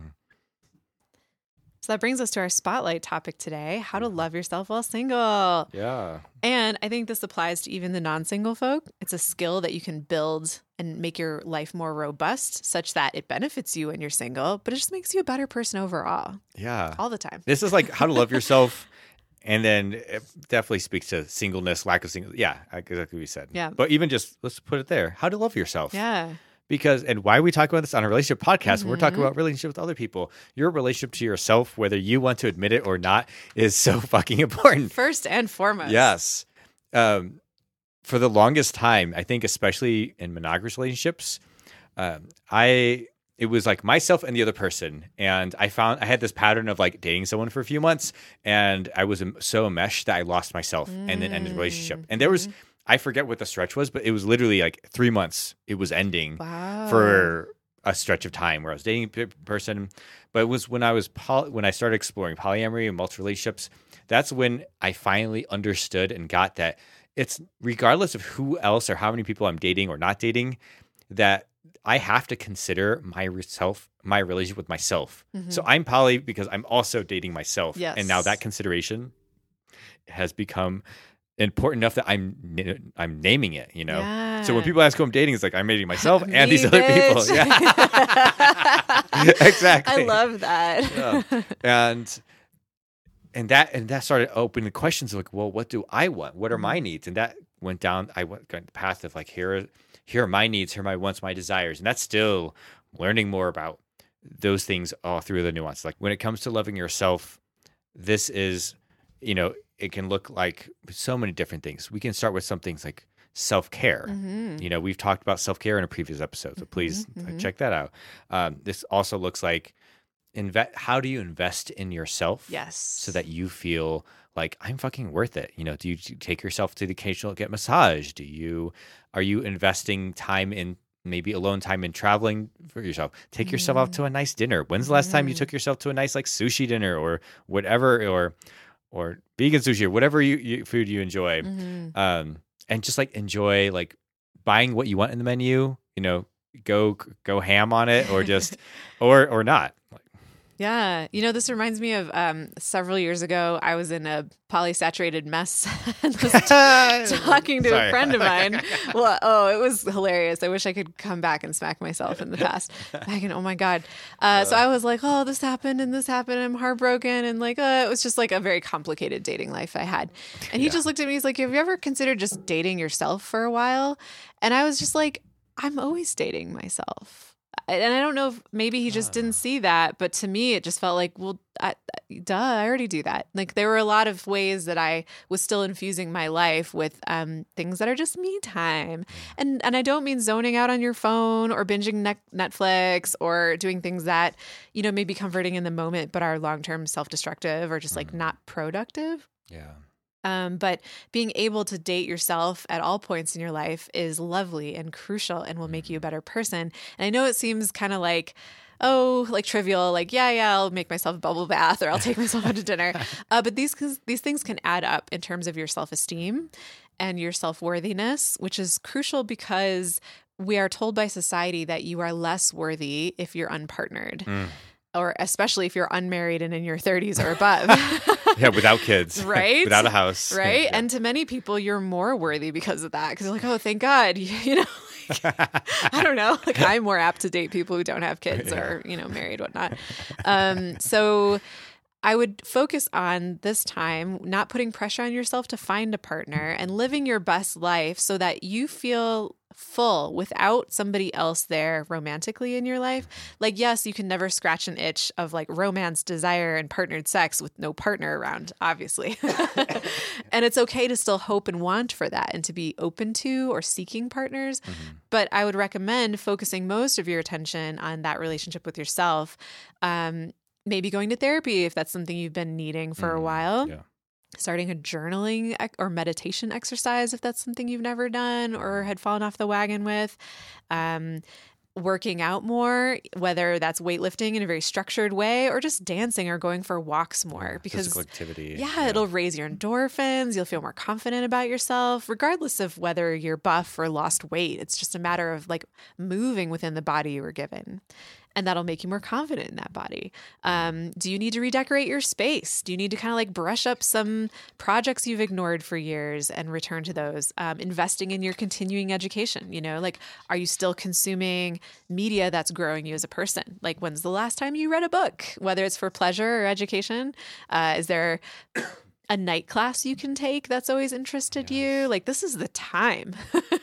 So that brings us to our spotlight topic today, how to love yourself while single. Yeah. And I think this applies to even the non-single folk. It's a skill that you can build and make your life more robust such that it benefits you when you're single, but it just makes you a better person overall, Yeah. all the time. This is like how to love yourself. And then it definitely speaks to singleness, lack of single. Yeah, exactly what you said. Yeah. But even just, let's put it there. How to love yourself. Yeah. Because, and why we talk about this on a relationship podcast, when we're talking Mhm. about relationship with other people, your relationship to yourself, whether you want to admit it or not, is so fucking important. First and foremost. Yes. Um, for the longest time, I think, especially in monogamous relationships, um, I it was like myself and the other person, and I found I had this pattern of like dating someone for a few months, and I was em- so enmeshed that I lost myself and then ended the relationship. And there was I forget what the stretch was, but it was literally like three months. It was ending Wow. for a stretch of time where I was dating a pe- person. But it was when I was poly- when I started exploring polyamory and multi relationships. That's when I finally understood and got that it's regardless of who else or how many people I'm dating or not dating, that I have to consider my self, my relationship with myself. Mhm. So I'm poly because I'm also dating myself, Yes. and now that consideration has become important enough that I'm I'm naming it. You know. Yeah. So when people ask who I'm dating, it's like I'm dating myself and Me, these other people. bitch. Yeah. Exactly. I love that. Yeah. And and that and that started opening the questions of like, well, what do I want? What are my Mm-hmm. needs? And that went down. I went down the path of like, here are here are my needs, here are my wants, my desires, and that's still learning more about those things all through the nuance. Like when it comes to loving yourself, this is, you know, it can look like so many different things. We can start with some things like self-care. Mhm. You know, we've talked about self-care in a previous episode, so please uh, mhm. check that out. Um, this also looks like inve- how do you invest in yourself Yes. so that you feel like I'm fucking worth it? You know, do you take yourself to the occasional get massage? Do you are you investing time in maybe alone time in traveling for yourself? Take yourself out to a nice dinner. When's the last time you Mhm. took yourself to a nice like sushi dinner or whatever, or or vegan sushi or whatever you, you food you enjoy? Mhm. Um, and just like enjoy like buying what you want in the menu, you know, go go ham on it or just or or not. Like, Yeah. You know, this reminds me of um, several years ago, I was in a polysaturated mess and was t- talking to Sorry. a friend of mine. Well, oh, it was hilarious. I wish I could come back and smack myself in the past. Back in, oh my God. Uh, so I was like, oh, this happened and this happened. And I'm heartbroken. And like, uh, it was just like a very complicated dating life I had. And he Yeah. just looked at me. He's like, have you ever considered just dating yourself for a while? And I was just like, I'm always dating myself. And I don't know if maybe he just didn't see that, but to me, it just felt like, well, I, duh, I already do that. Like there were a lot of ways that I was still infusing my life with um, things that are just me time. And and I don't mean zoning out on your phone or binging ne- Netflix or doing things that, you know, may be comforting in the moment, but are long-term self-destructive or just like not productive. Yeah. Um, but being able to date yourself at all points in your life is lovely and crucial and will make you a better person. And I know it seems kind of like, oh, like trivial, like, yeah, yeah, I'll make myself a bubble bath or I'll take myself out to dinner. Uh, but these, these things can add up in terms of your self-esteem and your self-worthiness, which is crucial because we are told by society that you are less worthy if you're unpartnered. Mm. Or especially if you're unmarried and in your thirties or above. Yeah, without kids. Right? Without a house. Right? Yeah. And to many people, you're more worthy because of that. Because you're like, oh, thank God. You know, like, I don't know. Like I'm more apt to date people who don't have kids Yeah. or, you know, married, whatnot. Um, so I would focus on this time, not putting pressure on yourself to find a partner and living your best life so that you feel full without somebody else there romantically in your life. Like, yes, you can never scratch an itch of like romance, desire, and partnered sex with no partner around, obviously. And it's okay to still hope and want for that and to be open to or seeking partners. Mm-hmm. But I would recommend focusing most of your attention on that relationship with yourself. Um, maybe going to therapy if that's something you've been needing for Mm, a while. Yeah. Starting a journaling ec- or meditation exercise if that's something you've never done or had fallen off the wagon with. Um, working out more, whether that's weightlifting in a very structured way or just dancing or going for walks more. Because Physical activity. yeah, it'll raise your endorphins. You'll feel more confident about yourself, regardless of whether you're buff or lost weight. It's just a matter of like moving within the body you were given. And that'll make you more confident in that body. Um, do you need to redecorate your space? Do you need to kind of like brush up some projects you've ignored for years and return to those? Um, investing in your continuing education, you know, like, are you still consuming media that's growing you as a person? Like, when's the last time you read a book, whether it's for pleasure or education? Uh, is there a night class you can take that's always interested yes. you? Like, this is the time.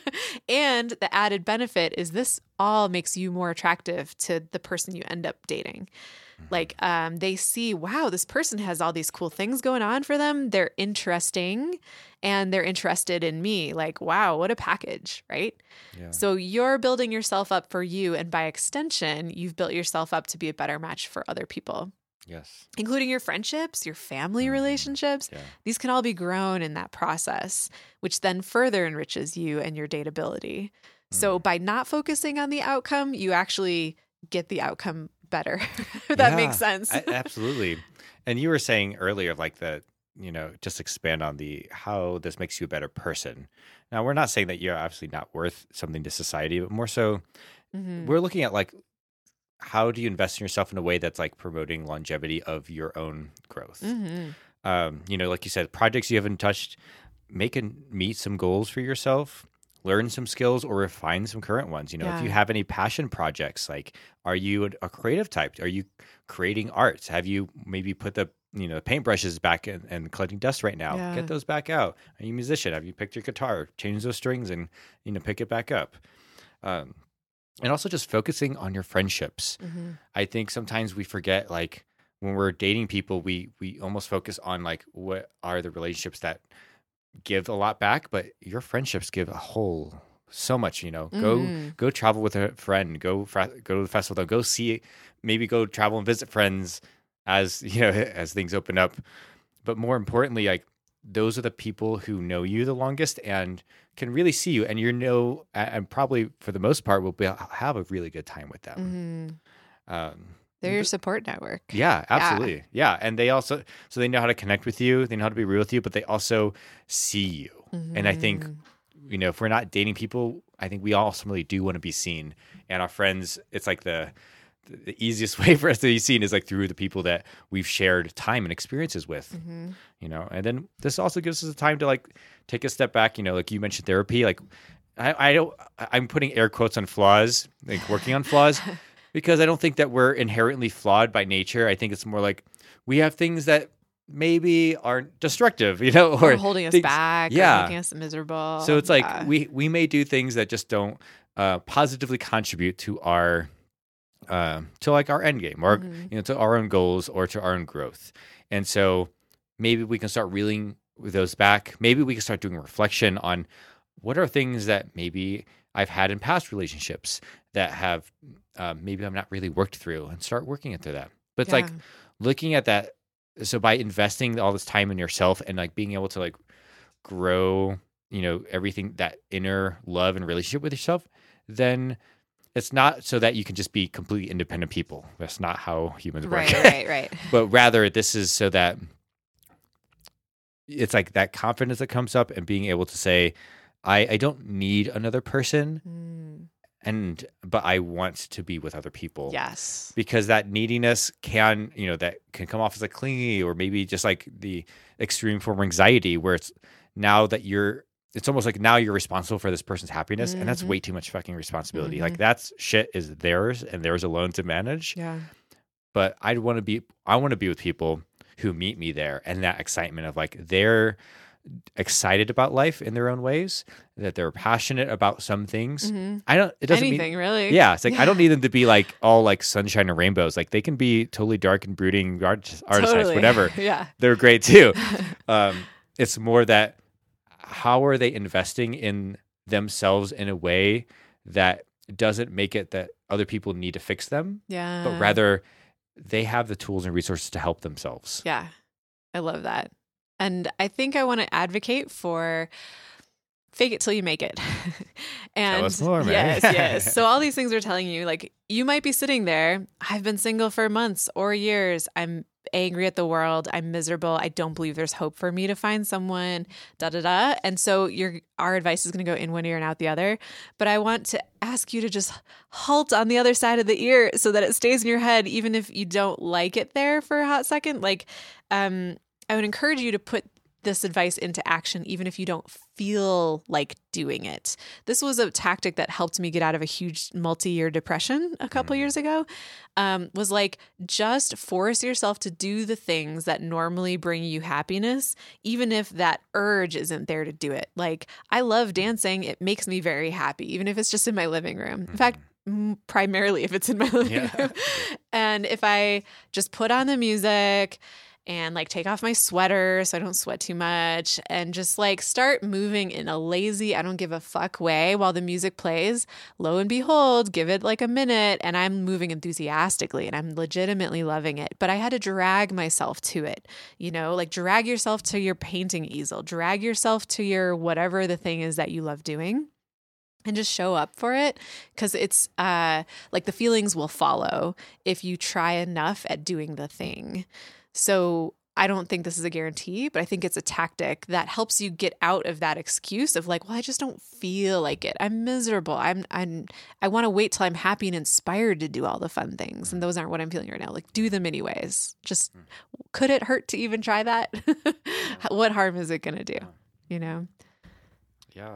And the added benefit is this all makes you more attractive to the person you end up dating. Mm-hmm. Like, um, they see, wow, this person has all these cool things going on for them. They're interesting and they're interested in me. Like, wow, what a package, right? Yeah. So you're building yourself up for you. And by extension, you've built yourself up to be a better match for other people. Yes. Including your friendships, your family mm-hmm. relationships. Yeah. These can all be grown in that process, which then further enriches you and your dateability. Mm. So by not focusing on the outcome, you actually get the outcome better. If that yeah, makes sense. I, absolutely. And you were saying earlier, like the, you know, just expand on the, how this makes you a better person. Now, we're not saying that you're obviously not worth something to society, but more so mm-hmm. we're looking at like, how do you invest in yourself in a way that's like promoting longevity of your own growth? Mm-hmm. Um, you know, like you said, projects you haven't touched, make and meet some goals for yourself, learn some skills or refine some current ones. You know, yeah. if you have any passion projects, like, are you a, a creative type? Are you creating art? Have you maybe put the, you know, paintbrushes back and, and collecting dust right now? Yeah. Get those back out. Are you a musician? Have you picked your guitar, change those strings and, you know, pick it back up? Um, And also just focusing on your friendships. Mm-hmm. I think sometimes we forget, like, when we're dating people, we we almost focus on, like, what are the relationships that give a lot back, but your friendships give a whole so much, you know. Mm-hmm. Go go travel with a friend, go fra- go to the festival, go see, maybe go travel and visit friends as, you know, as things open up. But more importantly, like, those are the people who know you the longest and can really see you, and you know, and probably for the most part will be have a really good time with them. Mm-hmm. Um, They're your support network. Yeah, absolutely. Yeah. yeah, and they also so they know how to connect with you, they know how to be real with you, but they also see you. Mm-hmm. And I think, you know, if we're not dating people, I think we ultimately do want to be seen. And our friends, it's like the the easiest way for us to be seen is like through the people that we've shared time and experiences with, Mm-hmm. you know. And then this also gives us a time to like take a step back, you know, like you mentioned therapy. Like I, I don't, I'm putting air quotes on flaws, like working on flaws, because I don't think that we're inherently flawed by nature. I think it's more like we have things that maybe aren't destructive, you know, Or holding us things- back, yeah. or making us miserable. So it's like Yeah. we we may do things that just don't uh, positively contribute to our uh, to like our end game, or Mhm. you know, to our own goals or to our own growth. And so maybe we can start reeling with those back. Maybe we can start doing reflection on what are things that maybe I've had in past relationships that have uh, maybe I've not really worked through, and start working through that. But it's like Yeah. looking at that. So by investing all this time in yourself and like being able to like grow, you know, everything, that inner love and relationship with yourself, then it's not so that you can just be completely independent people. That's not how humans work. Right, right, right. But rather this is so that it's like that confidence that comes up and being able to say, I, I don't need another person, Mm, and but I want to be with other people. yes. Because that neediness can, you know, that can come off as like clingy, or maybe just like the extreme form of anxiety where it's now that you're, it's almost like now you're responsible for this person's happiness. And that's Mhm. way too much fucking responsibility. Mhm. Like that's shit is theirs and theirs alone to manage. Yeah. But I want to be, I want to be with people who meet me there, and that excitement of like, they're excited about life in their own ways, that they're passionate about some things. hmm I don't, it doesn't Anything mean, really. yeah, it's like I don't need them to be like all like sunshine and rainbows. Like they can be totally dark and brooding, artist, artist Totally. whatever. Yeah. They're great too. Um, it's more that how are they investing in themselves in a way that doesn't make it that other people need to fix them, Yeah. but rather they have the tools and resources to help themselves. Yeah. I love that. And I think I want to advocate for fake it till you make it. and Tell us more, man. yes, yes. So all these things are telling you, like, you might be sitting there, I've been single for months or years. I'm angry at the world. I'm miserable. I don't believe there's hope for me to find someone, da da da. And so your our advice is going to go in one ear and out the other. But I want to ask you to just halt on the other side of the ear so that it stays in your head, even if you don't like it there for a hot second. Like, um, I would encourage you to put this advice into action, even if you don't feel like doing it. This was a tactic that helped me get out of a huge multi-year depression a couple years ago. Um, was like, just force yourself to do the things that normally bring you happiness, even if that urge isn't there to do it. Like, I love dancing. It makes me very happy, even if it's just in my living room. In fact, m- primarily if it's in my living Yeah. room. And if I just put on the music and like take off my sweater so I don't sweat too much, and just like start moving in a lazy, I don't give a fuck way while the music plays, lo and behold, give it like a minute and I'm moving enthusiastically and I'm legitimately loving it. But I had to drag myself to it, you know, like drag yourself to your painting easel, drag yourself to your whatever the thing is that you love doing. And just show up for it, because it's uh, like the feelings will follow if you try enough at doing the thing. So I don't think this is a guarantee, but I think it's a tactic that helps you get out of that excuse of like, well, I just don't feel like it. I'm miserable. I'm I'm I want to wait till I'm happy and inspired to do all the fun things, and those aren't what I'm feeling right now. Like, do them anyways. Just could it hurt to even try that? What harm is it going to do? You know? Yeah.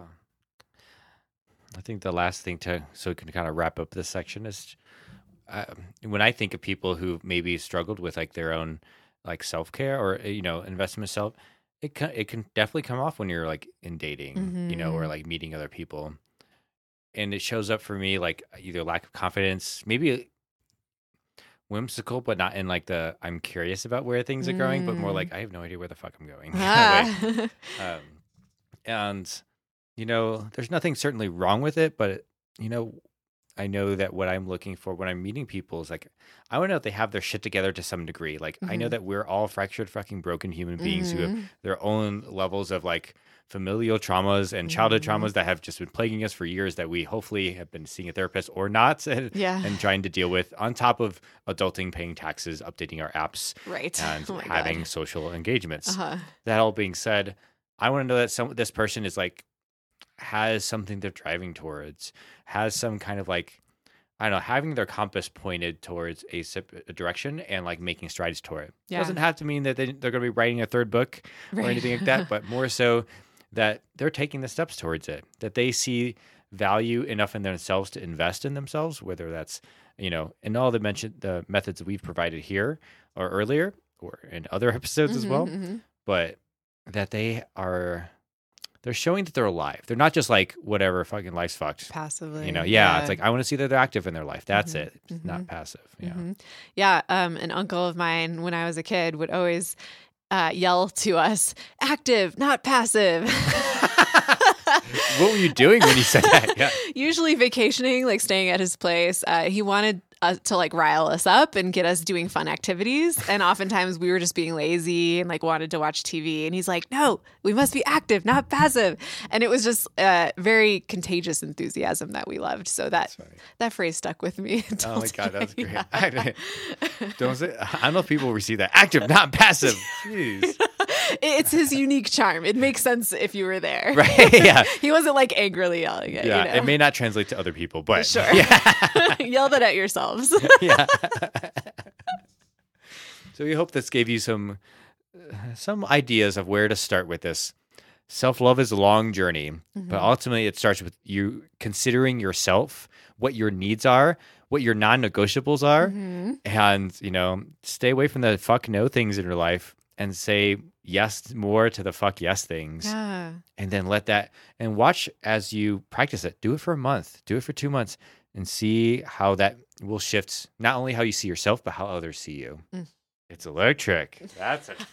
I think the last thing to, so we can kind of wrap up this section is uh, when I think of people who maybe struggled with like their own like self-care or, you know, investment self, it can, it can definitely come off when you're like in dating, you know, or Mhm. like meeting other people. And it shows up for me like either lack of confidence, maybe whimsical, but not in like the I'm curious about where things are going, but more Mm. like I have no idea where the fuck I'm going. Ah. Way. Um, and you know, there's nothing certainly wrong with it, but you know, I know that what I'm looking for when I'm meeting people is like, I want to know if they have their shit together to some degree. Like, I know Mhm. that we're all fractured, fucking broken human beings who have Mhm. their own levels of like familial traumas and childhood Mhm. traumas that have just been plaguing us for years that we hopefully have been seeing a therapist or not and, Yeah. and trying to deal with, on top of adulting, paying taxes, updating our apps, Right. and Oh my having God. social engagements. Uh-huh. That all being said, I want to know that some this person is like has something they're driving towards, has some kind of like I don't know, having their compass pointed towards a, a direction and like making strides toward it. Yeah. Doesn't have to mean that they, they're going to be writing a third book Right. or anything like that, but more so that they're taking the steps towards it, that they see value enough in themselves to invest in themselves, whether that's, you know, in all the mentioned the methods that we've provided here or earlier or in other episodes Mm-hmm, as well, mm-hmm. but that they are, they're showing that they're alive. They're not just like, whatever, fucking life's fucked. Passively. You know, yeah, it's like, I want to see that they're active in their life. That's Mhm, it. It's mhm. not passive. Yeah. Mm-hmm. Yeah. Um, an uncle of mine, when I was a kid, would always uh, yell to us, active, not passive. What were you doing when you said that? Yeah. Usually vacationing, like staying at his place. Uh, he wanted us to like rile us up and get us doing fun activities. And oftentimes we were just being lazy and like wanted to watch T V. And he's like, no, we must be active, not passive. And it was just uh, very contagious enthusiasm that we loved. So that that phrase stuck with me. Oh my God, that was great. Yeah. I, don't say, I don't know if people receive that. Active, not passive. Jeez. It's his unique charm. It makes sense if you were there. Right. Yeah. He wasn't like angrily yelling it. Yeah. You know? It may not translate to other people, but Sure. Yeah. Yell that at yourselves. Yeah. So we hope this gave you some uh, some ideas of where to start with this. Self-love is a long journey, Mm-hmm. but ultimately it starts with you considering yourself, what your needs are, what your non-negotiables are, Mm-hmm. and, you know, stay away from the fuck no things in your life and say yes more to the fuck yes things. Yeah. And then let that, and watch as you practice it. Do it for a month, do it for two months, and see how that will shift not only how you see yourself, but how others see you. Mm. It's electric. That's it.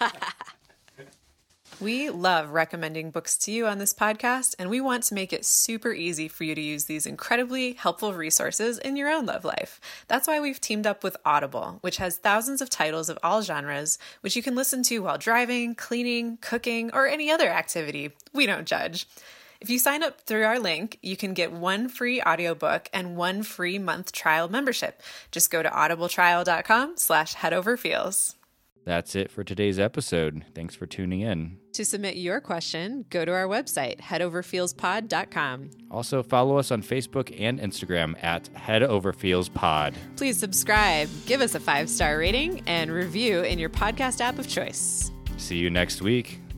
We love recommending books to you on this podcast, and we want to make it super easy for you to use these incredibly helpful resources in your own love life. That's why we've teamed up with Audible, which has thousands of titles of all genres, which you can listen to while driving, cleaning, cooking, or any other activity. We don't judge. If you sign up through our link, you can get one free audiobook and one free month trial membership. Just go to audibletrial.com slash headoverfeels. That's it for today's episode. Thanks for tuning in. To submit your question, go to our website, head over feels pod dot com. Also, follow us on Facebook and Instagram at HeadOverFeelsPod. Please subscribe, give us a five-star rating, and review in your podcast app of choice. See you next week.